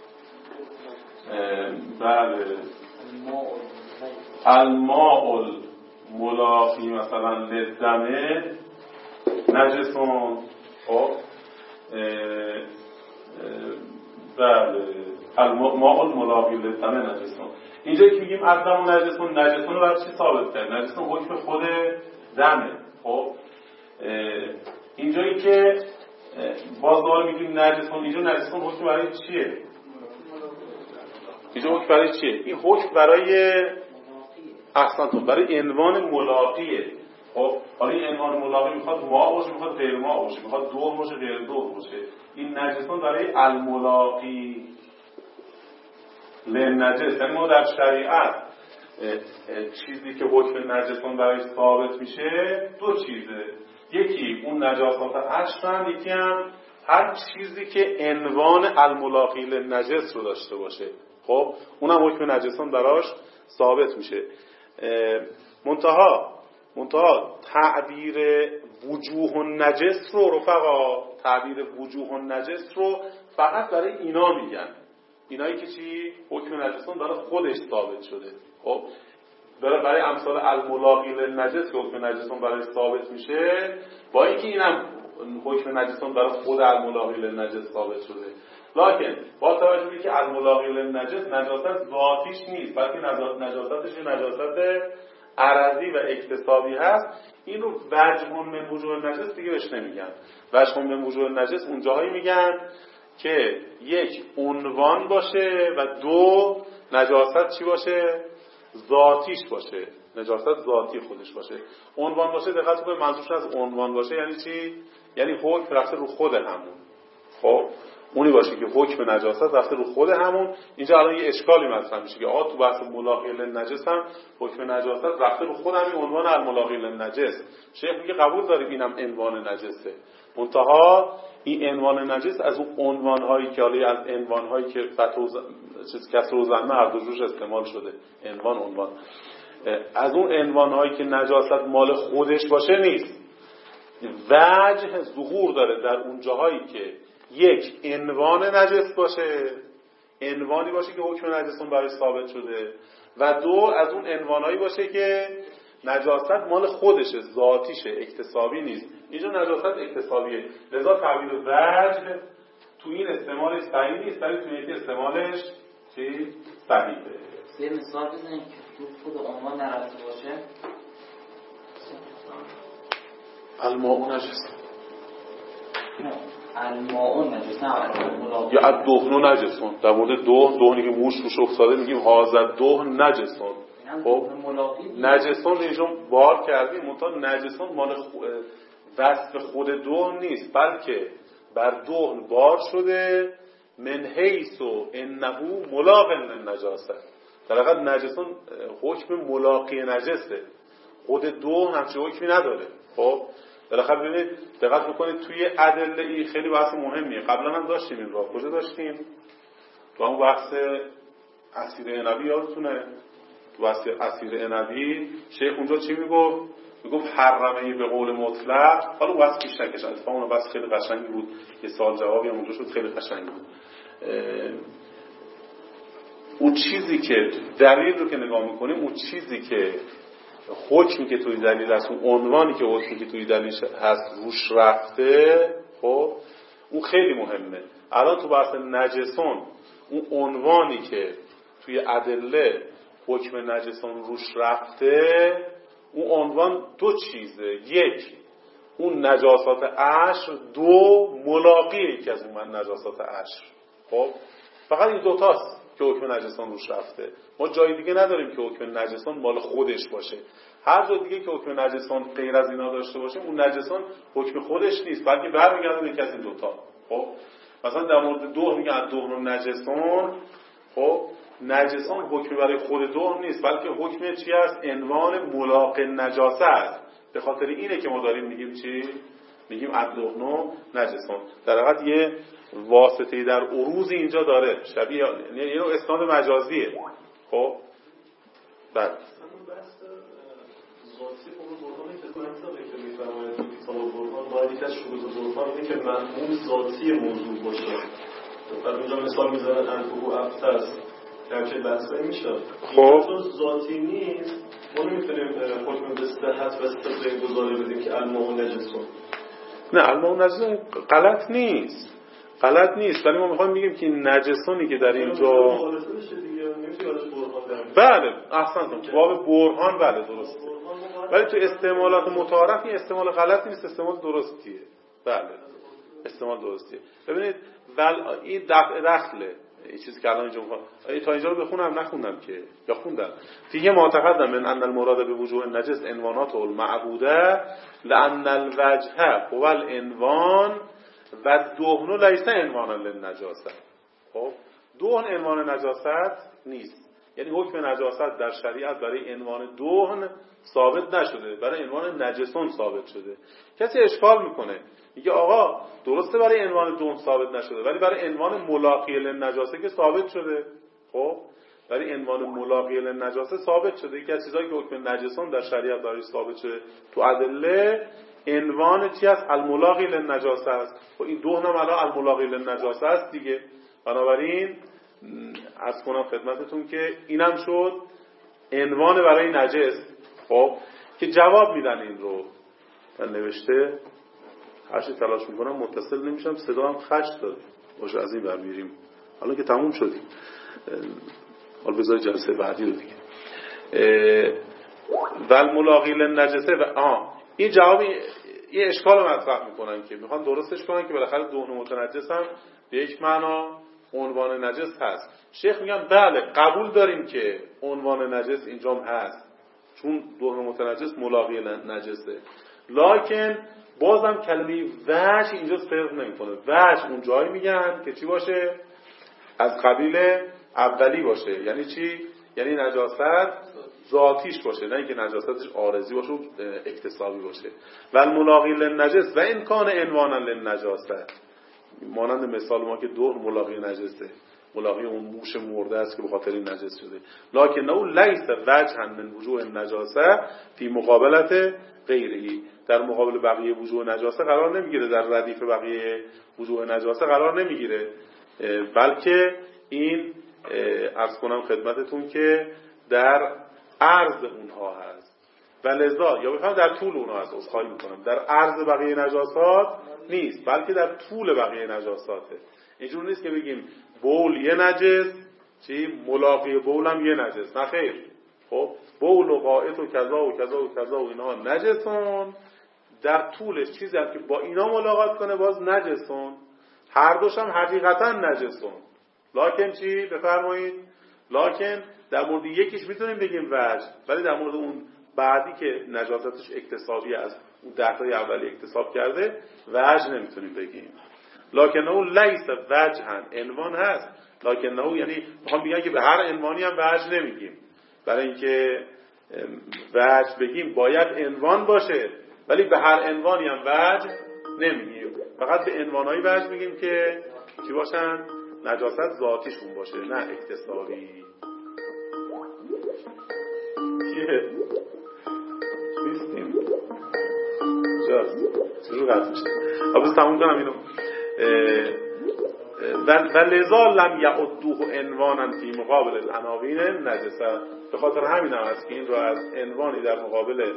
بله الماء الملاقی مثلا للدمه نجسون، خب بله الماء الملاقی للدمه نجسون. اینجا که میگیم الدم نجسون، نجسون رو برای چی ثابت کرد؟ نجسون حکم خود دمه. خب اینجایی که باز دوباره میگیم نجسون، اینجا نجسون حکم برای چیه؟ اینجا حکم برای چیه؟ این حکم برای احسنتون برای عنوان ملاقیه. خب حالا این عنوان ملاقی میخواد ما باشه، میخواد غیر ما باشه، میخواد دور باشه، غیر دور باشه. این نجسون برای الملاقی لنجس. یعنی ما در شریعت چیزی که حکم نجسون برای ثابت میشه دو چیزه، یکی اون نجاسات عشقن، یکی هم هر چیزی که عنوان الملاقی لنجس رو داشته باشه. خب اونم حکم نجسون براش ثابت میشه. منتها تعبیر وجوه النجس رو رفقا، تعبیر وجوه النجس رو فقط برای اینا میگن، اینایی که چی؟ حکم نجسون برای خودش ثابت شده. خب برای امثال الملاقی للنجس که حکم نجسون برای ثابت میشه، با اینکه اینم حکم نجسون برای خود الملاقی للنجس ثابت شده، لکن با توجه به که الملاقی للنجس نجاست ذاتیش نیست، بلکه نجاستش نجاست عرضی و اکتسابی هست، این رو وجه من وجوه النجس دیگه بهش نمیگن. وجه من وجوه النجس اونجاهایی میگن که یک عنوان باشه و دو نجاست چی باشه؟ ذاتیش باشه، نجاست ذاتی خودش باشه. عنوان باشه دقت کنید منظورش از عنوان باشه یعنی چی؟ یعنی حکم رفته رو خود همون. خب اونی باشه که حکم نجاست رفته رو خود همون. اینجا الان یه اشکالی مطرح میشه که تو بحث ملاقی للنجس هم حکم نجاست رفته رو خود همین عنوان الملاقی للنجس. شیخ میگه قبول داریم اینم عنوان نجسه، منتها این عنوان نجس از اون عنوان‌هایی که حالا از عنوان‌هایی که کسر و ضمه هر دو جوش استعمال شده، عنوان از اون عنوان‌هایی که نجاست مال خودش باشه نیست. وجه ظهور داره در اون جاهایی که یک عنوان نجس باشه، عنوانی باشه که حکم نجسون برای ثابت شده، و دو از اون عنوانایی باشه که نجاست مال خودشه، ذاتیشه، اکتسابی نیست. اینجا نجاست اکتسابیه، لذا تعبیر وجه تو این استعمالش صحیح نیست، ولی تو این استعمالش چی؟ صحیحه. یه مثال بزنیم که تو خود عنوان نرفته باشه. الماء نجس، الماء نجس، نه یا الدهن نجسون. در مورد دهنی که موش روش افتاده میگیم هذا دهن نجسون. خب نجسون اینجا بار کردیم، منتها نجسون مال وصف خود دهن نیست، بلکه بر دهن بار شده من حیث انه ملاق للنجاسه. در حقیقت نجسون حکم ملاقی نجسه، خود دهن همچه حکمی نداره. خب بالاخره ببینید دقت بکنید توی ادله ای خیلی بحث مهمیه. قبلا هم داشتیم این رو، کجا داشتیم؟ تو اون بحث اسیر عنبی یادتونه؟ تو بحث اسیر عنبی شیخ اونجا چی میگفت؟ میگفت حرمه به قول مطلق. حالا اون بحث پیش نکشن، اتفاقا اون بحث خیلی قشنگی بود، یه سوال جوابی هم اونجا شد، خیلی قشنگ بود. اون چیزی که دلیل رو که نگاه میکنیم، اون چیزی که حکمی که توی دلیل هست، اون عنوانی که حکمی که توی دلیل هست روش رفته، خب اون خیلی مهمه. الان تو بحث نجسون اون عنوانی که توی ادله حکم نجسون روش رفته، اون عنوان دو چیزه، یک اون نجاسات عشر، دو ملاقی یکی از اون نجاسات عشر. خب فقط این دوتاست که حکم نجسان روش رفته. ما جای دیگه نداریم که حکم نجسان مال خودش باشه. هر جا دیگه که حکم نجسان غیر از اینا داشته باشه، اون نجسان حکم خودش نیست، بلکه برمیگرده به یکی از این دوتا. خب مثلا در مورد دهن میگن دهن و نجسان. خب نجسان حکم برای خود دهن نیست، بلکه حکم چی است؟ عنوان ملاق نجاسه است. به خاطر اینه که ما داریم میگیم چی؟ میگیم الدهن و نجسان. در حقیقت یه واسطه‌ای در عروض اینجا داره، شبیه یعنی نوع اسناد مجازیه. خب بعد ذاتی برهانی که منطقی که می‌فرمایید تو کتاب برهان باید یک از شروط برهان اینه که مفهوم ذاتی موضوع باشه. در اونجا مثال میزنن انفو ابتس که همچه بحثایی میشه. خب چون ذاتی نیست ما نمیتونیم حکم به صحت و استقلال گذاری بدیم که الماء نجسون. نه الماء نجسون غلط نیست، غلط نیست، ولی ما میخوایم بگیم که این نجسونی که در اینجا بله احسنتون باب برهان بله درسته، ولی تو استعمالات متعارف این استعمال غلطی نیست، استعمال درستیه. بله استعمال درستیه. ببینید این دخله این چیزی که الان اینجا میخوام تا اینجا رو بخونم نخوندم که یا خوندم فیه ما تقدم من ان المراد به وجوه النجس عنوانات المعبوده لان الوجه هو العنوان و دهن لیس عنوانا للنجاسه. خب دهن عنوان نجاست نیست، یعنی حکم نجاست در شریعت برای عنوان دهن ثابت نشده، برای عنوان نجسون ثابت شده. کسی اشکال میکنه میگه آقا درسته برای عنوان دهن ثابت نشده ولی برای عنوان ملاقی للنجاسه که ثابت شده. خب برای عنوان ملاقی للنجاسه ثابت شده. یکی از چیزایی که حکم نجسون در شریعت برای ثابت شده تو ادله عنوان چی است؟ الملاقی للنجاسه است. خب این دهن هم الان الملاقی للنجاسه است دیگه. بنابراین عرض کنم خدمتتون که اینم شد عنوان برای نجس. خب که جواب میدن این رو من نوشته هرچی تلاش میکنم متصل نمیشم، صدا هم خش داد باشه از این برمیریم حالا که تموم شدیم حالا بذاری جلسه بعدی رو دیگه. والملاقی للنجسه و این جواب این اشکال رو مطرح میکنن که میخوان درستش کنن که بالاخره دهن متنجس هم به یک معنا عنوان نجس هست. شیخ میگن بله قبول داریم که عنوان نجس اینجا هم هست چون دهن متنجس ملاقی نجسه، لکن بازم کلمه وجه اینجا فرق نمیکنه. وجه اون جایی میگن که چی باشه؟ از قبیل اولی باشه. یعنی چی؟ یعنی نجاست ذاتیش باشه، نه اینکه نجاستش عارضی باشه و اکتسابی باشه. و الملاقی للنجس و ان کان عنوانا للنجاسه، مانند مثال ما که دهن ملاقی نجسه، ملاقی اون موش مرده است که به خاطر این نجس شده، لکنه لیس وجها من وجوه النجاسه فی مقابلت غیره، در مقابل بقیه وجوه نجاسه قرار نمیگیره، در ردیف بقیه وجوه نجاسه قرار نمیگیره، بلکه این عرض کنم خدمتتون که در عرض اونها هست و لذا یا بفهم در طول اونها هست. عذرخواهی میکنم در عرض بقیه نجاسات نیست بلکه در طول بقیه نجاساته. اینجور نیست که بگیم بول یه نجس چی ملاقی بول هم یه نجس، نه خیر. خب بول و غائط و کذا و کذا و کذا و اینها نجسون، در طولش چیزی هم که با اینا ملاقات کنه باز نجسون، هر دوش هم حقیقتا نجسون. لکن چی بفرمایید؟ لکن در مورد یکیش میتونیم بگیم وجه، ولی در مورد اون بعدی که نجاستش اکتسابی از اون 10 تای اولی اکتساب کرده وجه نمیتونیم بگیم. لکنه لیس وجها عنوان هست، لکنه یعنی میخوام بگم که به هر عنوانی هم وجه نمیگیم. برای اینکه وجه بگیم باید عنوان باشه ولی به هر عنوانی هم وجه نمیگیم، فقط به عنوانایی وجه میگیم که چی باشن؟ نجاست ذاتیشون باشه نه اکتسابی. چیه؟ نیستیم جاست چجور قطع میشه؟ بس تموم کنم اینو. و لذا لم یعدوه عنوانا فی مقابل العناوین نجسه، به خاطر همین هم هست که این رو از عنوانی در مقابل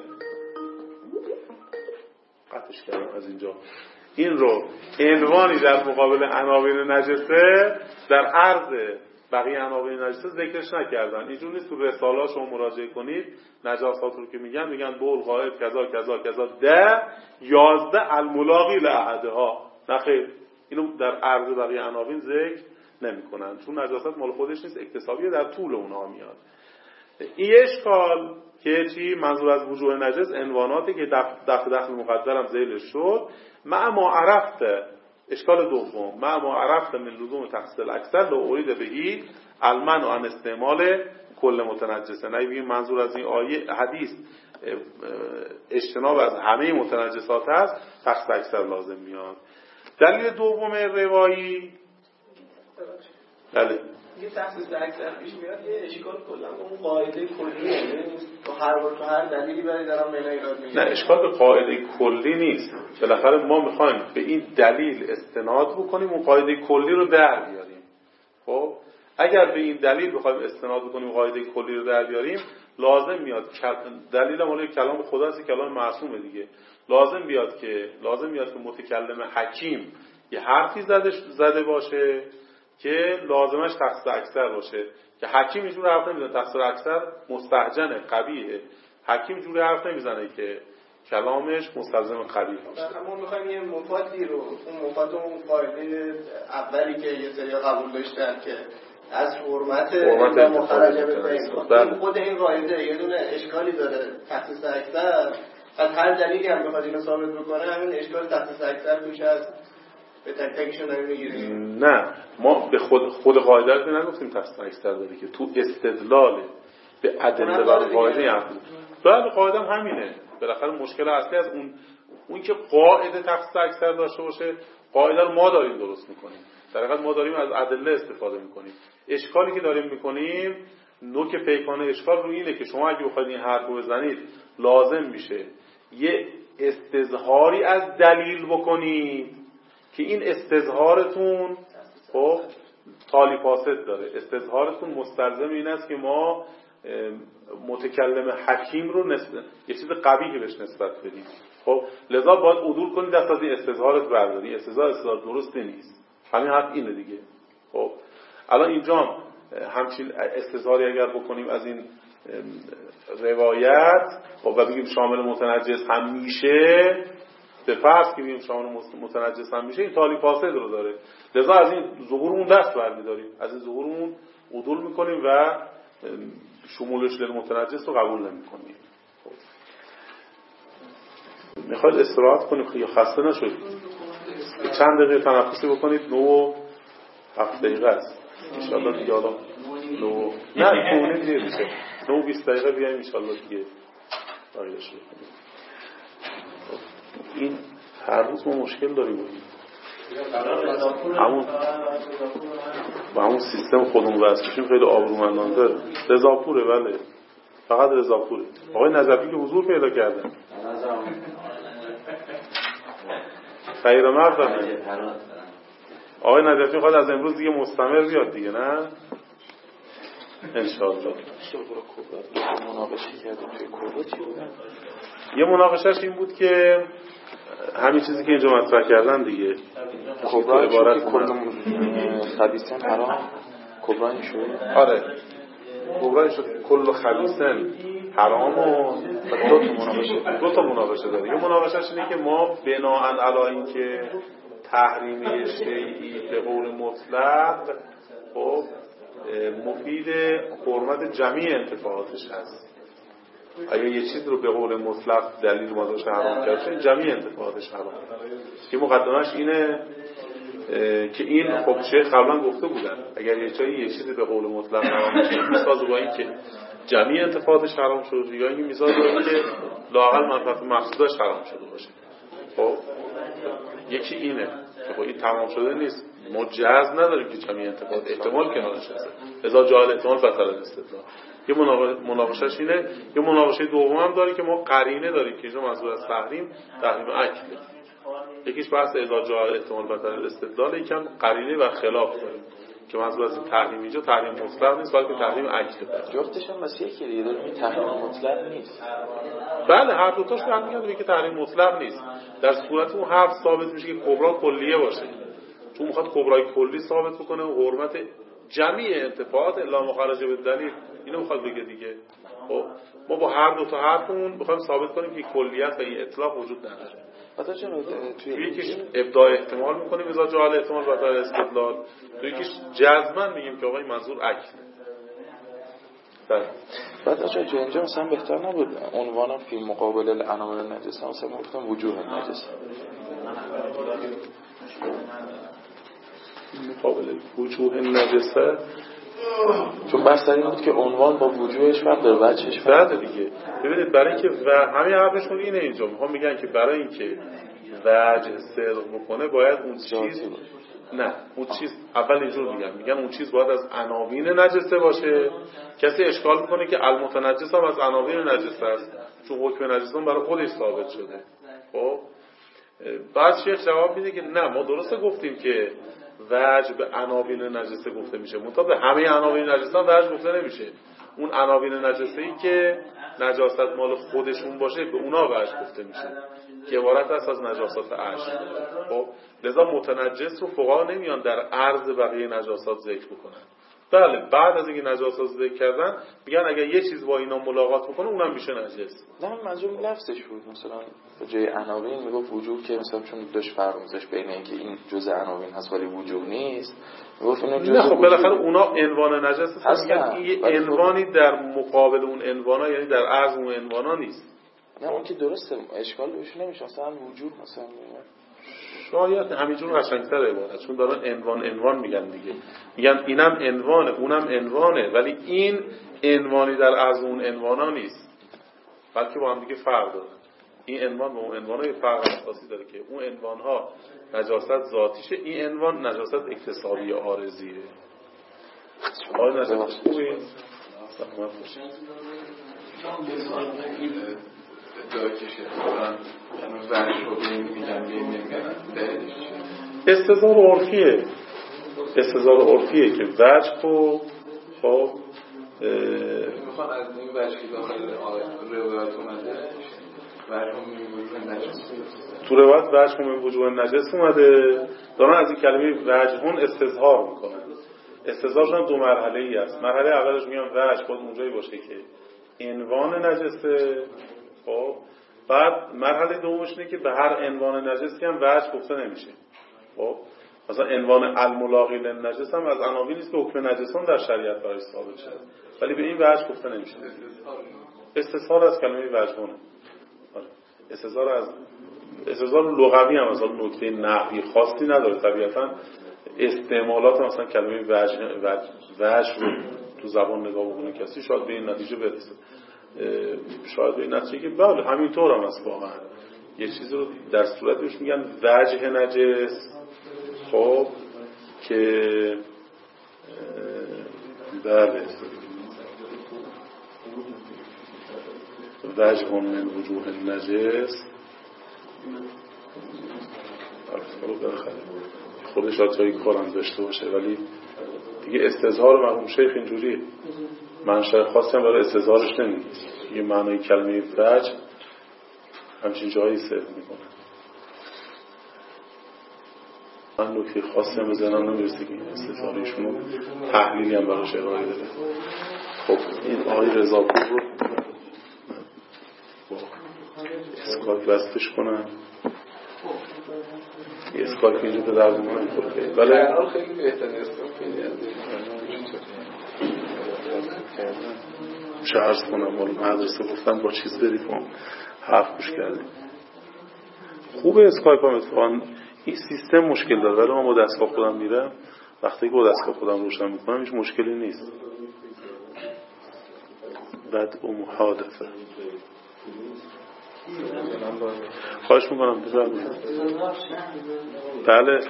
قطعش کردم از اینجا، این رو عنوانی در مقابل عناوین نجسه در عرض بقیه عناوین نجسه ذکرش نکردن. اینجور نیست تو رسالات شما مراجعه کنید نجاسات رو که میگن بول غائب کذا کذا کذا 11 الملاقی لعهدها، نه خیر، اینو در عرض بقیه عناوین ذکر نمیکنن چون نجاست مال خودش نیست، اکتسابیه، در طول اونها میاد. این اشکال که چی منظور از وجوه نجس عنواناتی که دخل مقدرم ذیلش شد. مع ما عرفت، اشکال دوم، مع ما عرفت من لزوم تخصیص الاکثر لو ارید بهی المنع عن استعمال کل متنجسه. نه بگیم منظور از این آیه حدیث اجتناب از همه متنجسات هست، تخصیص اکثر لازم میاد. دلیل دوم روایی بله یه تخصیص اکثر پیش میاد یه اشکال کلا اون قاعده کلیه، یعنی تو هر دلیلی برای دارم بین ایراد میگم. نه اشکال به قاعده کلی نیست. بالاخره ما میخوایم به این دلیل استناد بکنیم اون قاعده کلی رو در بیاریم. خب اگر به این دلیل بخوایم استناد بکنیم قاعده کلی رو در بیاریم لازم میاد دلیل مال کلام خداست، کلام معصومه دیگه. لازم میاد که متکلم حکیم یه حرفی زده باشه که لازمش تخصیص اکثر باشه، که حکیم اینجور حرف نمیزنه تخصیص اکثر مستهجنه قبیحه. حکیم جوری حرف نمیزنه که کلامش مستلزم قبیح باشه. ما میخوایم یه مفادی رو اون مفاد اون فایده اولی که یه سری قبول داشتن که از حرمت مخرجه به خود این قاعده یه دونه اشکالی داره تخصیص اکثر، از هر دلیلی هم بخواد اینو ثابت بکنه همین اشکال تخصیص اکثر توش هست به تک تکشون داریم میگیریم. نه ما به خود قاعده رو نگفتیم تخصیص اکثر داره که تو استدلال به ادله بر قاعده هم بله قاعده هم همینه. بالاخره مشکل اصلی از اون که قاعده تخصیص اکثر داشته باشه قاعده رو ما داریم درست میکنیم، در حقیقت ما داریم از ادله استفاده میکنیم. اشکالی که داریم میکنیم نوک پیکان اشکال رو اینه که شما اگه بخواید این حرف رو بزنید لازم میشه یه استظهاری از دلیل بکنید که این استظهارتون خب تالی فاسد داره. استظهارتون مستلزم این است که ما متکلم حکیم رو یه چیز قبیحی بهش نسبت بدیم. خب لذا باید عدول کنید دست از این استظهارت برداری. استظهار درستی نیست. همین حرف اینه دیگه. خب الان اینجا همچین استظهاری اگر بکنیم از این روایت و بگیم شامل متنجس هم میشه، به فرض که بگیم شامل متنجس هم میشه، این تالی فاسد رو داره. لذا از این ظهورمون دست برمیداریم، از این ظهورمون عدول میکنیم و شمولش للمتنجس رو قبول نمیکنیم. میخواید استراحت کنیم یا خسته نشید؟ چند دقیقه تنفسی بکنید. 9:07 است انشالله دیگه. حالا 9 نه دیگه میشه 9:20 بیایم انشالله دیگه باقیش بکنیم. این هر روز ما مشکل داریم همون سیستم خودمون واسه بشیم. خیلی آبرومندانه رضاپوره. بله فقط رضاپوره. آقای نجفی که حضور پیدا کردن خیر مردم. آقای نجفی خواهد از امروز دیگه مستمر بیاد دیگه نه انشاءالله. مناقشه کردیم توی کورا چی بودن؟ یه مناقشهش این بود که همین چیزی که اینجا مطرح کردن دیگه کبرا عبارت کل خبیثن حرام. کبرا این شد. آره کبرا شد کل خبیثن حرام. و دو تا مناقشه داره. یه مناقشهش اینه که ما بناءً علی این که تحریم شیئی به قول مطلق خب مفید حرمت جمیع انتفاعاتش هست. اگه یه چیز رو به قول مطلق دلیل مازاش حرام کرده جمیع انتفاعاتش حرام. که مقدمش اینه که این خب شیخ قبلا گفته بودن اگر یه چیزی به قول مطلق حرام بشه میسازه با این که جمیع انتفاعاتش حرام شده یا اینکه میسازه با این که لااقل منفعت مقصودش حرام شده باشه. خب یکی اینه که خب این تمام شده نیست. ما جاز نداریم که جمیع انتفاعات احتمال کنارش هست. لذا جاهل احتمال بطل الاستدلال. یه مناقشهش اینه. یه مناقشه دوم هم داره که ما قرینه داریم که اینجا منظور از تحریم اکله. یکیش بحث اذا جاهل احتمال بطل الاستدلال، یکم قرینه و خلاف داریم که منظور از تحریم اینجا تحریم مطلق نیست بلکه تحریم اکله. جفتش هم واسه یکی دیگه داره این تحریم مطلق نیست. بله هر دو تاش برمیگرده که تحریم مطلق نیست. در صورت اون حرف ثابت میشه که کبرا کلیه باشه. چون میخواد کبرای کلی ثابت بکنه و حرمت جمیع انتفاعات الا مخرج بالدلیل اینو میخواد بگه دیگه. خب ما با هر دو تا حرفمون میخوایم ثابت کنیم که کلیت و این اطلاق وجود نداره. حتی چرا توی یکیش ابداع احتمال میکنیم اذا جعل احتمال بطل استدلال، توی یکیش جزما میگیم که آقای منظور عکس. بعد آجا اینجا مثلا بهتر نبود عنوانم فی مقابل الانامل النجسه مثلا گفتم وجوه النجسه مقابل وجوه النجسه، چون بحث این بود که عنوان با وجوهش فرق داره وجهش فرق دیگه. ببینید برای اینکه و همین حرفشون اینه اینجا میخوام میگن که برای اینکه وجه صدق بکنه باید اون چیز نه اون چیز اول اینجور میگن اون چیز باید از عناوین نجسه باشه. کسی اشکال میکنه که المتنجس هم از عناوین نجسه است چون حکم نجسه برای خودش ثابت شده. خب بعد شیخ جواب میده که نه ما درسته گفتیم که وجه به عناوین نجسه گفته میشه منتها به همه عناوین نجسه هم وجه گفته نمیشه. اون عناوین نجسه‌ای که نجاست مال خودشون باشه به اونا وجه گفته میشه که عبارت است از نجاسات عشق. خب لذا متنجس رو فقها نمیان در عرض بقیه نجاسات ذکر بکنن. بله بعد از اینکه نجاسات ذکر کردن میگن اگر یه چیز با اینا ملاقات بکنه اونم میشه نجس. نه منظور لفظش بود مثلا به جای عناوین میگفت وجوب که مثلا چون داشت فرق میذاشت بین اینکه این جزء عناوین هست ولی وجوب نیست میگفت اینو جزء. نه خب بالاخره اونا عنوان نجس هستن میگن این عنوانی در مقابل اون عنوانا یعنی در عرض اون عنوانا نیست. نه اون که درسته اشکال بهش نمیشه مثلا وجوب مثلا شاید همینجور قشنگ‌تر عبارت چون دارن عنوان میگن دیگه میگن اینم عنوانه اونم عنوانه ولی این عنوانی در عرض اون عنوانا نیست بلکه با هم دیگه فرق داره. این عنوان با اون عنوانا یه فرق اساسی داره که اون عنوانها نجاست ذاتیشه این عنوان نجاست اکتسابی یا عارضیه. آقای نجاست خوبی؟ سلامت باشید. استظهار عرفیه که وجه خب میخوان از این وجه که داخل روایت اومده تو روایت وجه من وجوه نجس اومده دارن از این کلمه وجهون استظهار میکنن. استظهارشون هم دو مرحله ای است. مرحله اولش میگن وجه خود اونجایی باشه که عنوان نجسه. خب بعد مرحله دومش اینه که به هر عنوان نجسی هم وجه گفته نمیشه. خب مثلا عنوان الملاقی للنجس هم از عناوین نیست که حکم نجسان در شریعت برای ثابت شده ولی به این وجه گفته نمیشه. استظهار از کلمه وجهونه. استظهار لغوی هم مثلا نکته نحوی خاصی نداره طبیعتا استعمالات مثلا کلمه وجه رو تو زبان نگاه بکنه کسی شاید به این نتیجه برسه شاید به این نتیجه که بله همینطور هم است واقعا یه چیزی رو در صورت بهش میگن وجه نجس. خب که بله وجه من وجوه نجس خودش جایی کارم داشته باشه ولی دیگه استظهار مرحوم شیخ اینجوریه منشأ خاصی هم برای استظهارش نمیگه یه معنای کلمه وجه همچین جایی صرف میکنه. من نکته خاصی هم به ذهنم نمیرسه که این استظهارشون رو تحلیلی هم براش ارائه داره. خب این آقای رضاپور رو با اسکایپ وصلش کنم یه اسکایپ اینجا به درد ما نمیخوره ولی خیلی بهتره چه عرض کنم مال مدرسه گفتن با چیز برید ما حرف گوش کردیم. خوبه اسکایپ هم اتفاقا این سیستم مشکل داره ولی من با دستگاه خودم میرم وقتی که با دستگاه خودم روشن میکنم هیچ مشکلی نیست. بعد محادثه خواهش میکنم بذارم بله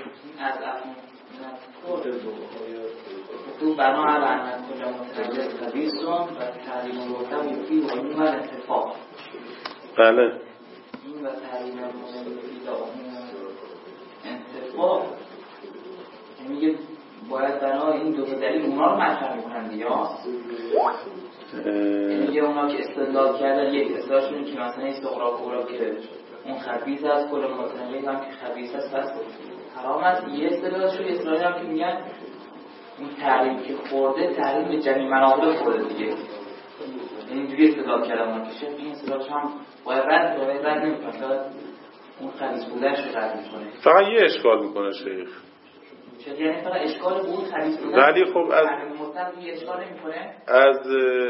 تو بنا على کجا متنجس خبیثون و تحریم مرتب یکی و این من اتفاق بله این و تحریم اتفاق میگه باید بنا این دو دلیل اونا رو مطرح میکنن دیگه میگه اونا که استدلال کردن یک استدلالشون که مثلا این سقراط که اون خبیث است کل متنجس هم که خبیث است پس حرام است. یه استدلالشون اسلامی هم که میگن اون تحریم که خورده تحریم به جمعی مناقل خورده دیگه اینجوری استدلال کردم من که شیخ این استدلالش هم باید رد نمیکنه شاید اون خبیث بودنش رو رد میکنه فقط یه اشکال میکنه شیخ یعنی فقط اشکال به اون خبیث بودن ولی خب از یه اشکال نمیکنه از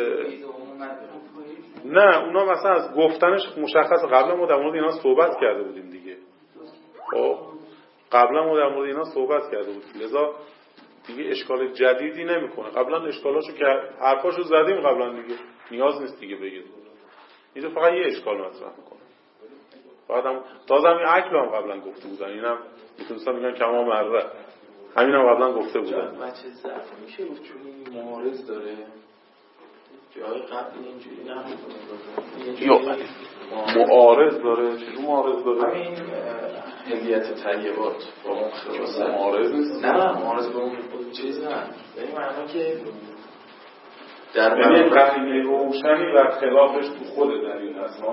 نه اونا مثلا از گفتنش مشخص قبلا ما در مورد اینا صحبت کرده بودیم دیگه. خب قبلا ما در مورد اینا صحبت کرده بودیم لذا دیگه اشکال جدیدی نمیکنه. قبلا اشکالاشو که حرفاشو زدیم قبلا دیگه نیاز نیست دیگه بگید. اینجا فقط یه اشکال مطرح میکنه. فقط هم تازه همین عکل هم قبلا گفته بودن، اینم میتونستم بگم کما مره، همینم قبلا گفته بودن. بچه ضعف میشه بود چون این معارض داره جای قبل اینجوری نمیتونه معارض داره. چجور معارض داره؟ همین هدیت طیبات با اون خلاصه معارض نیست. نه معارض با اون چیز نه، یعنی معنی که در یعنی قرینه روشنی و خلافش تو خود دلیل هست.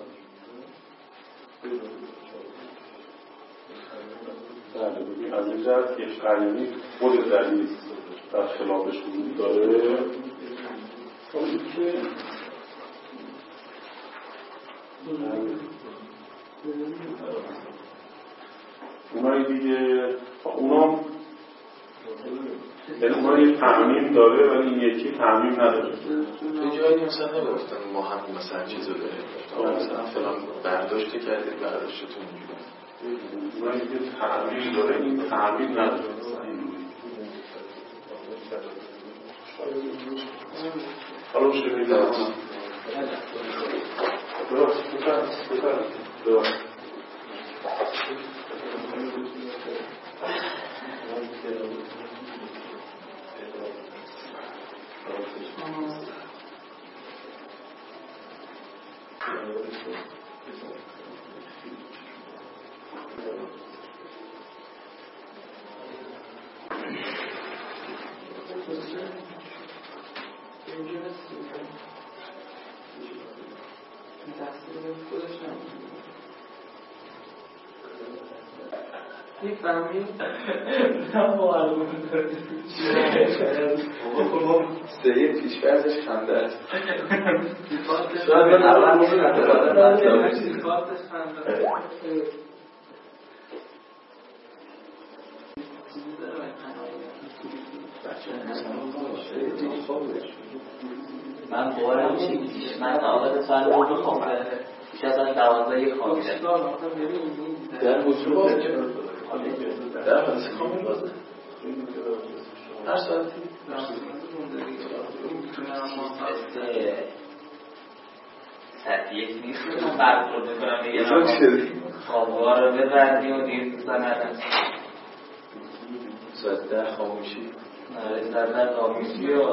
از این جهت که قرینه خود دلیل در خلافش وجود داره. اونایی دیگه اونام یعنی اونایی تعمیم داره ولی این یکی تعمیم نداره. تو جایی مثلا نگفتن ما هم مثلا چیزو داریم مثلا فلان برداشته کردید برداشتتون اینجوری، اونایی که تعمیم داره این تعمیم نداره. حالا شبیه درست میفهمی؟ نه معلوم سریع پیش‌فرضش خنده است. شاید من اول صفاتش خنده من بارم چیزیش من آقای سال رو بخوام بیش از 12 یک خواهده در حضور باز در حضور کامل بازه هر ساعتی ساعتی یک نیست من برخورد میکنم بگم خوابوها رو ببردی و دیر بزنن ساعت 10 خاموشی ساعت 10 خاموشی و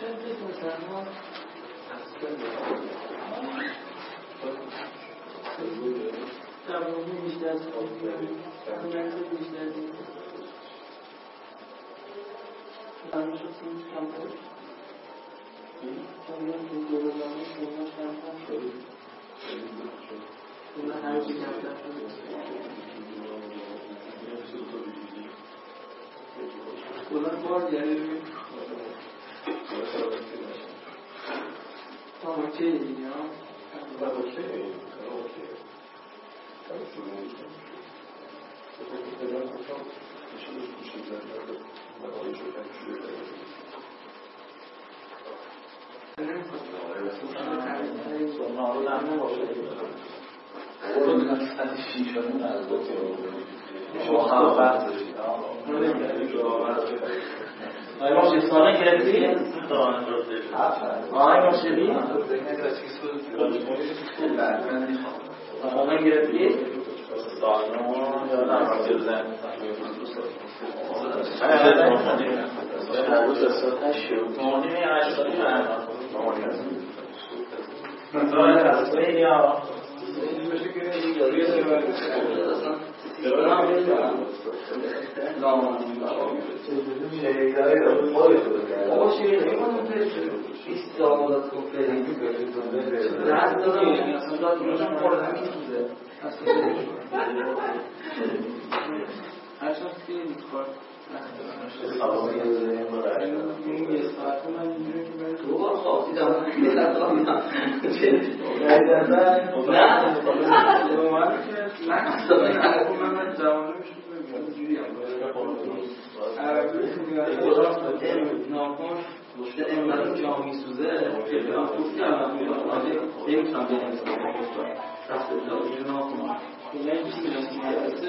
ساله گرفتی؟ آی ماشدی؟ آمه گرفتی؟ سالمون یادم زن هر روز اصلا نشد مهمونی عشقی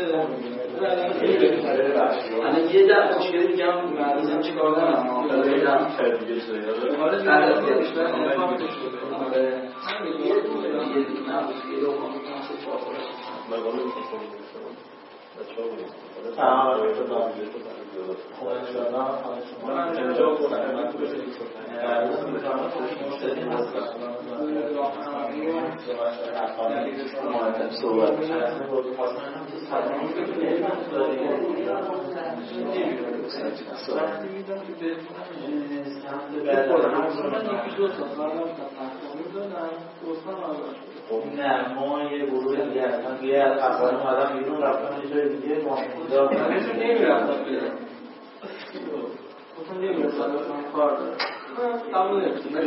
الان یه در مشکلی دیگه هم معلومه چی کار دارم نه ما یه گروه دیگه هستن یه از افغان اومدن بیرون رفتن یه جای دیگه ما اینجا نمیرفتن بیرون خودم نمیرفتن کار دارم تمام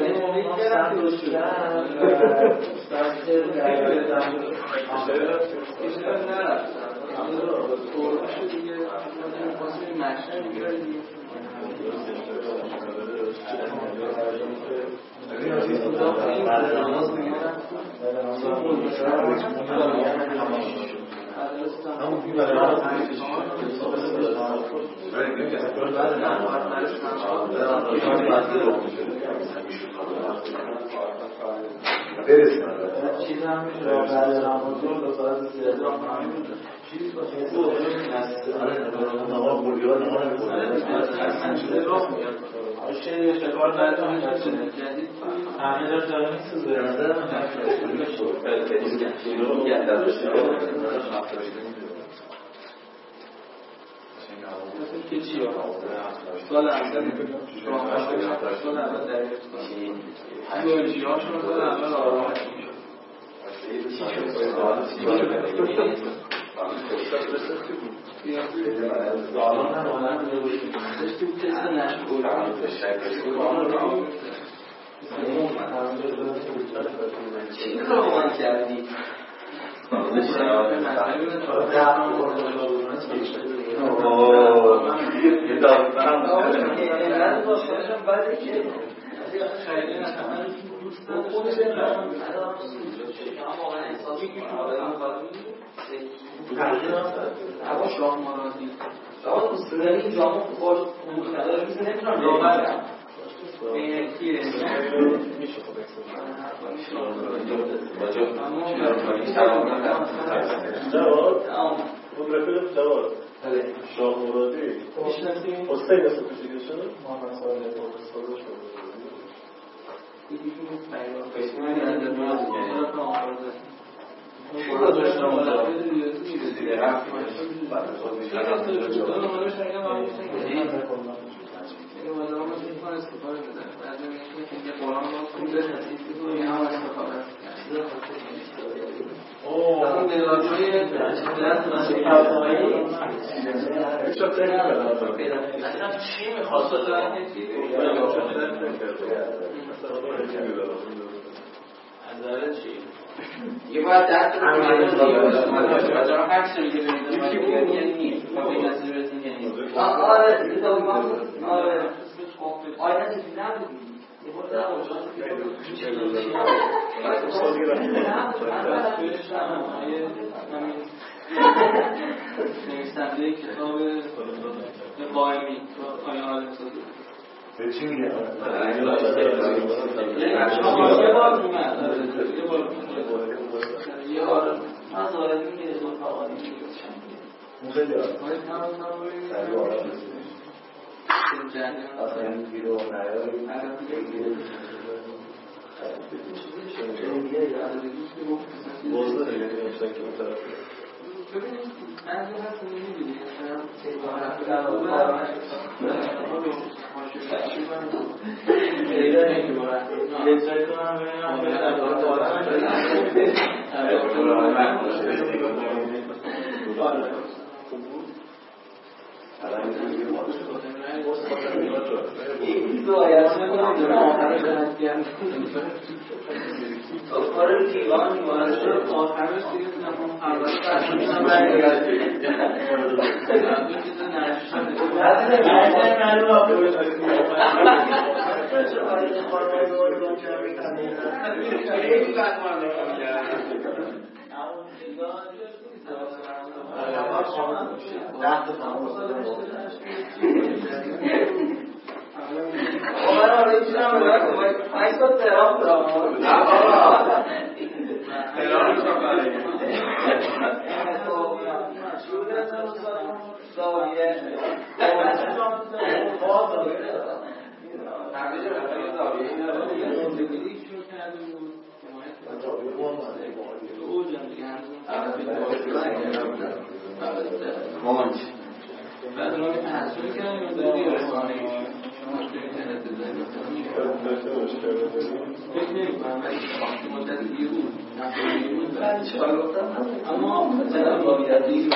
چیز هم میشه بعد رمضان دو ساعت زیادان چیز سال اول سال اول شاه مرادی حسین اسم کشیدشون محمد صالح پروفسورش یه باید دست رو هر چیزی که نیست آره آره چیزی نبودی یه نویسنده کتاب قائمی پایان به چی میگه؟ یه بار من زارده میگه از اون فقالی خیلی کار دیوان مورد شد آخرش دیگه نمون پرواز تو تهران برام تهران چه کاره زاویه بعد ما تحصیل کردیم داری رسانه‌ای مدت بیرون اما مثلا با بیادی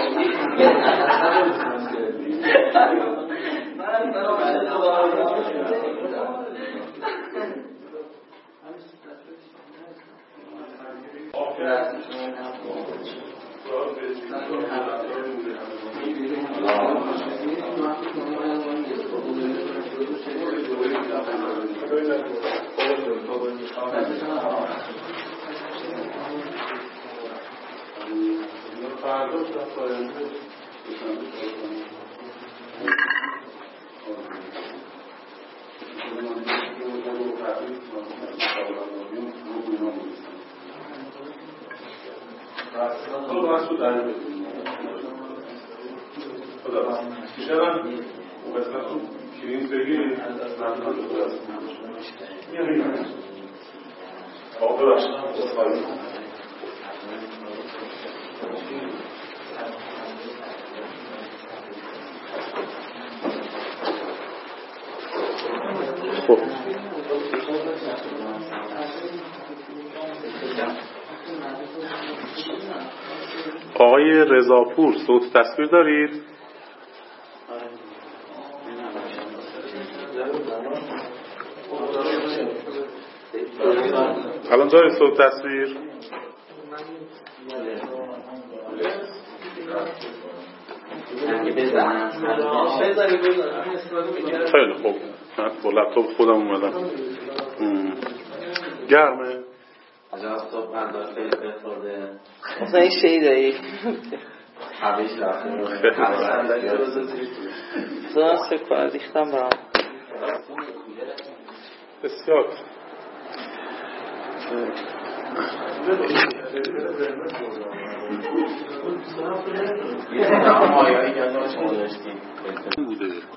آقای رضاپور صوت تصویر دارید؟ الان دارید صوت تصویر؟ خیلی خوب، من با لپتاپ خودم اومدم. گرمه؟ از صبح بردار خیلی بخورده مثلا این شیء دایی حبیش رفته زمان سکر ریختم برام بسیار یه نام آیایی که شما داشتیم بوده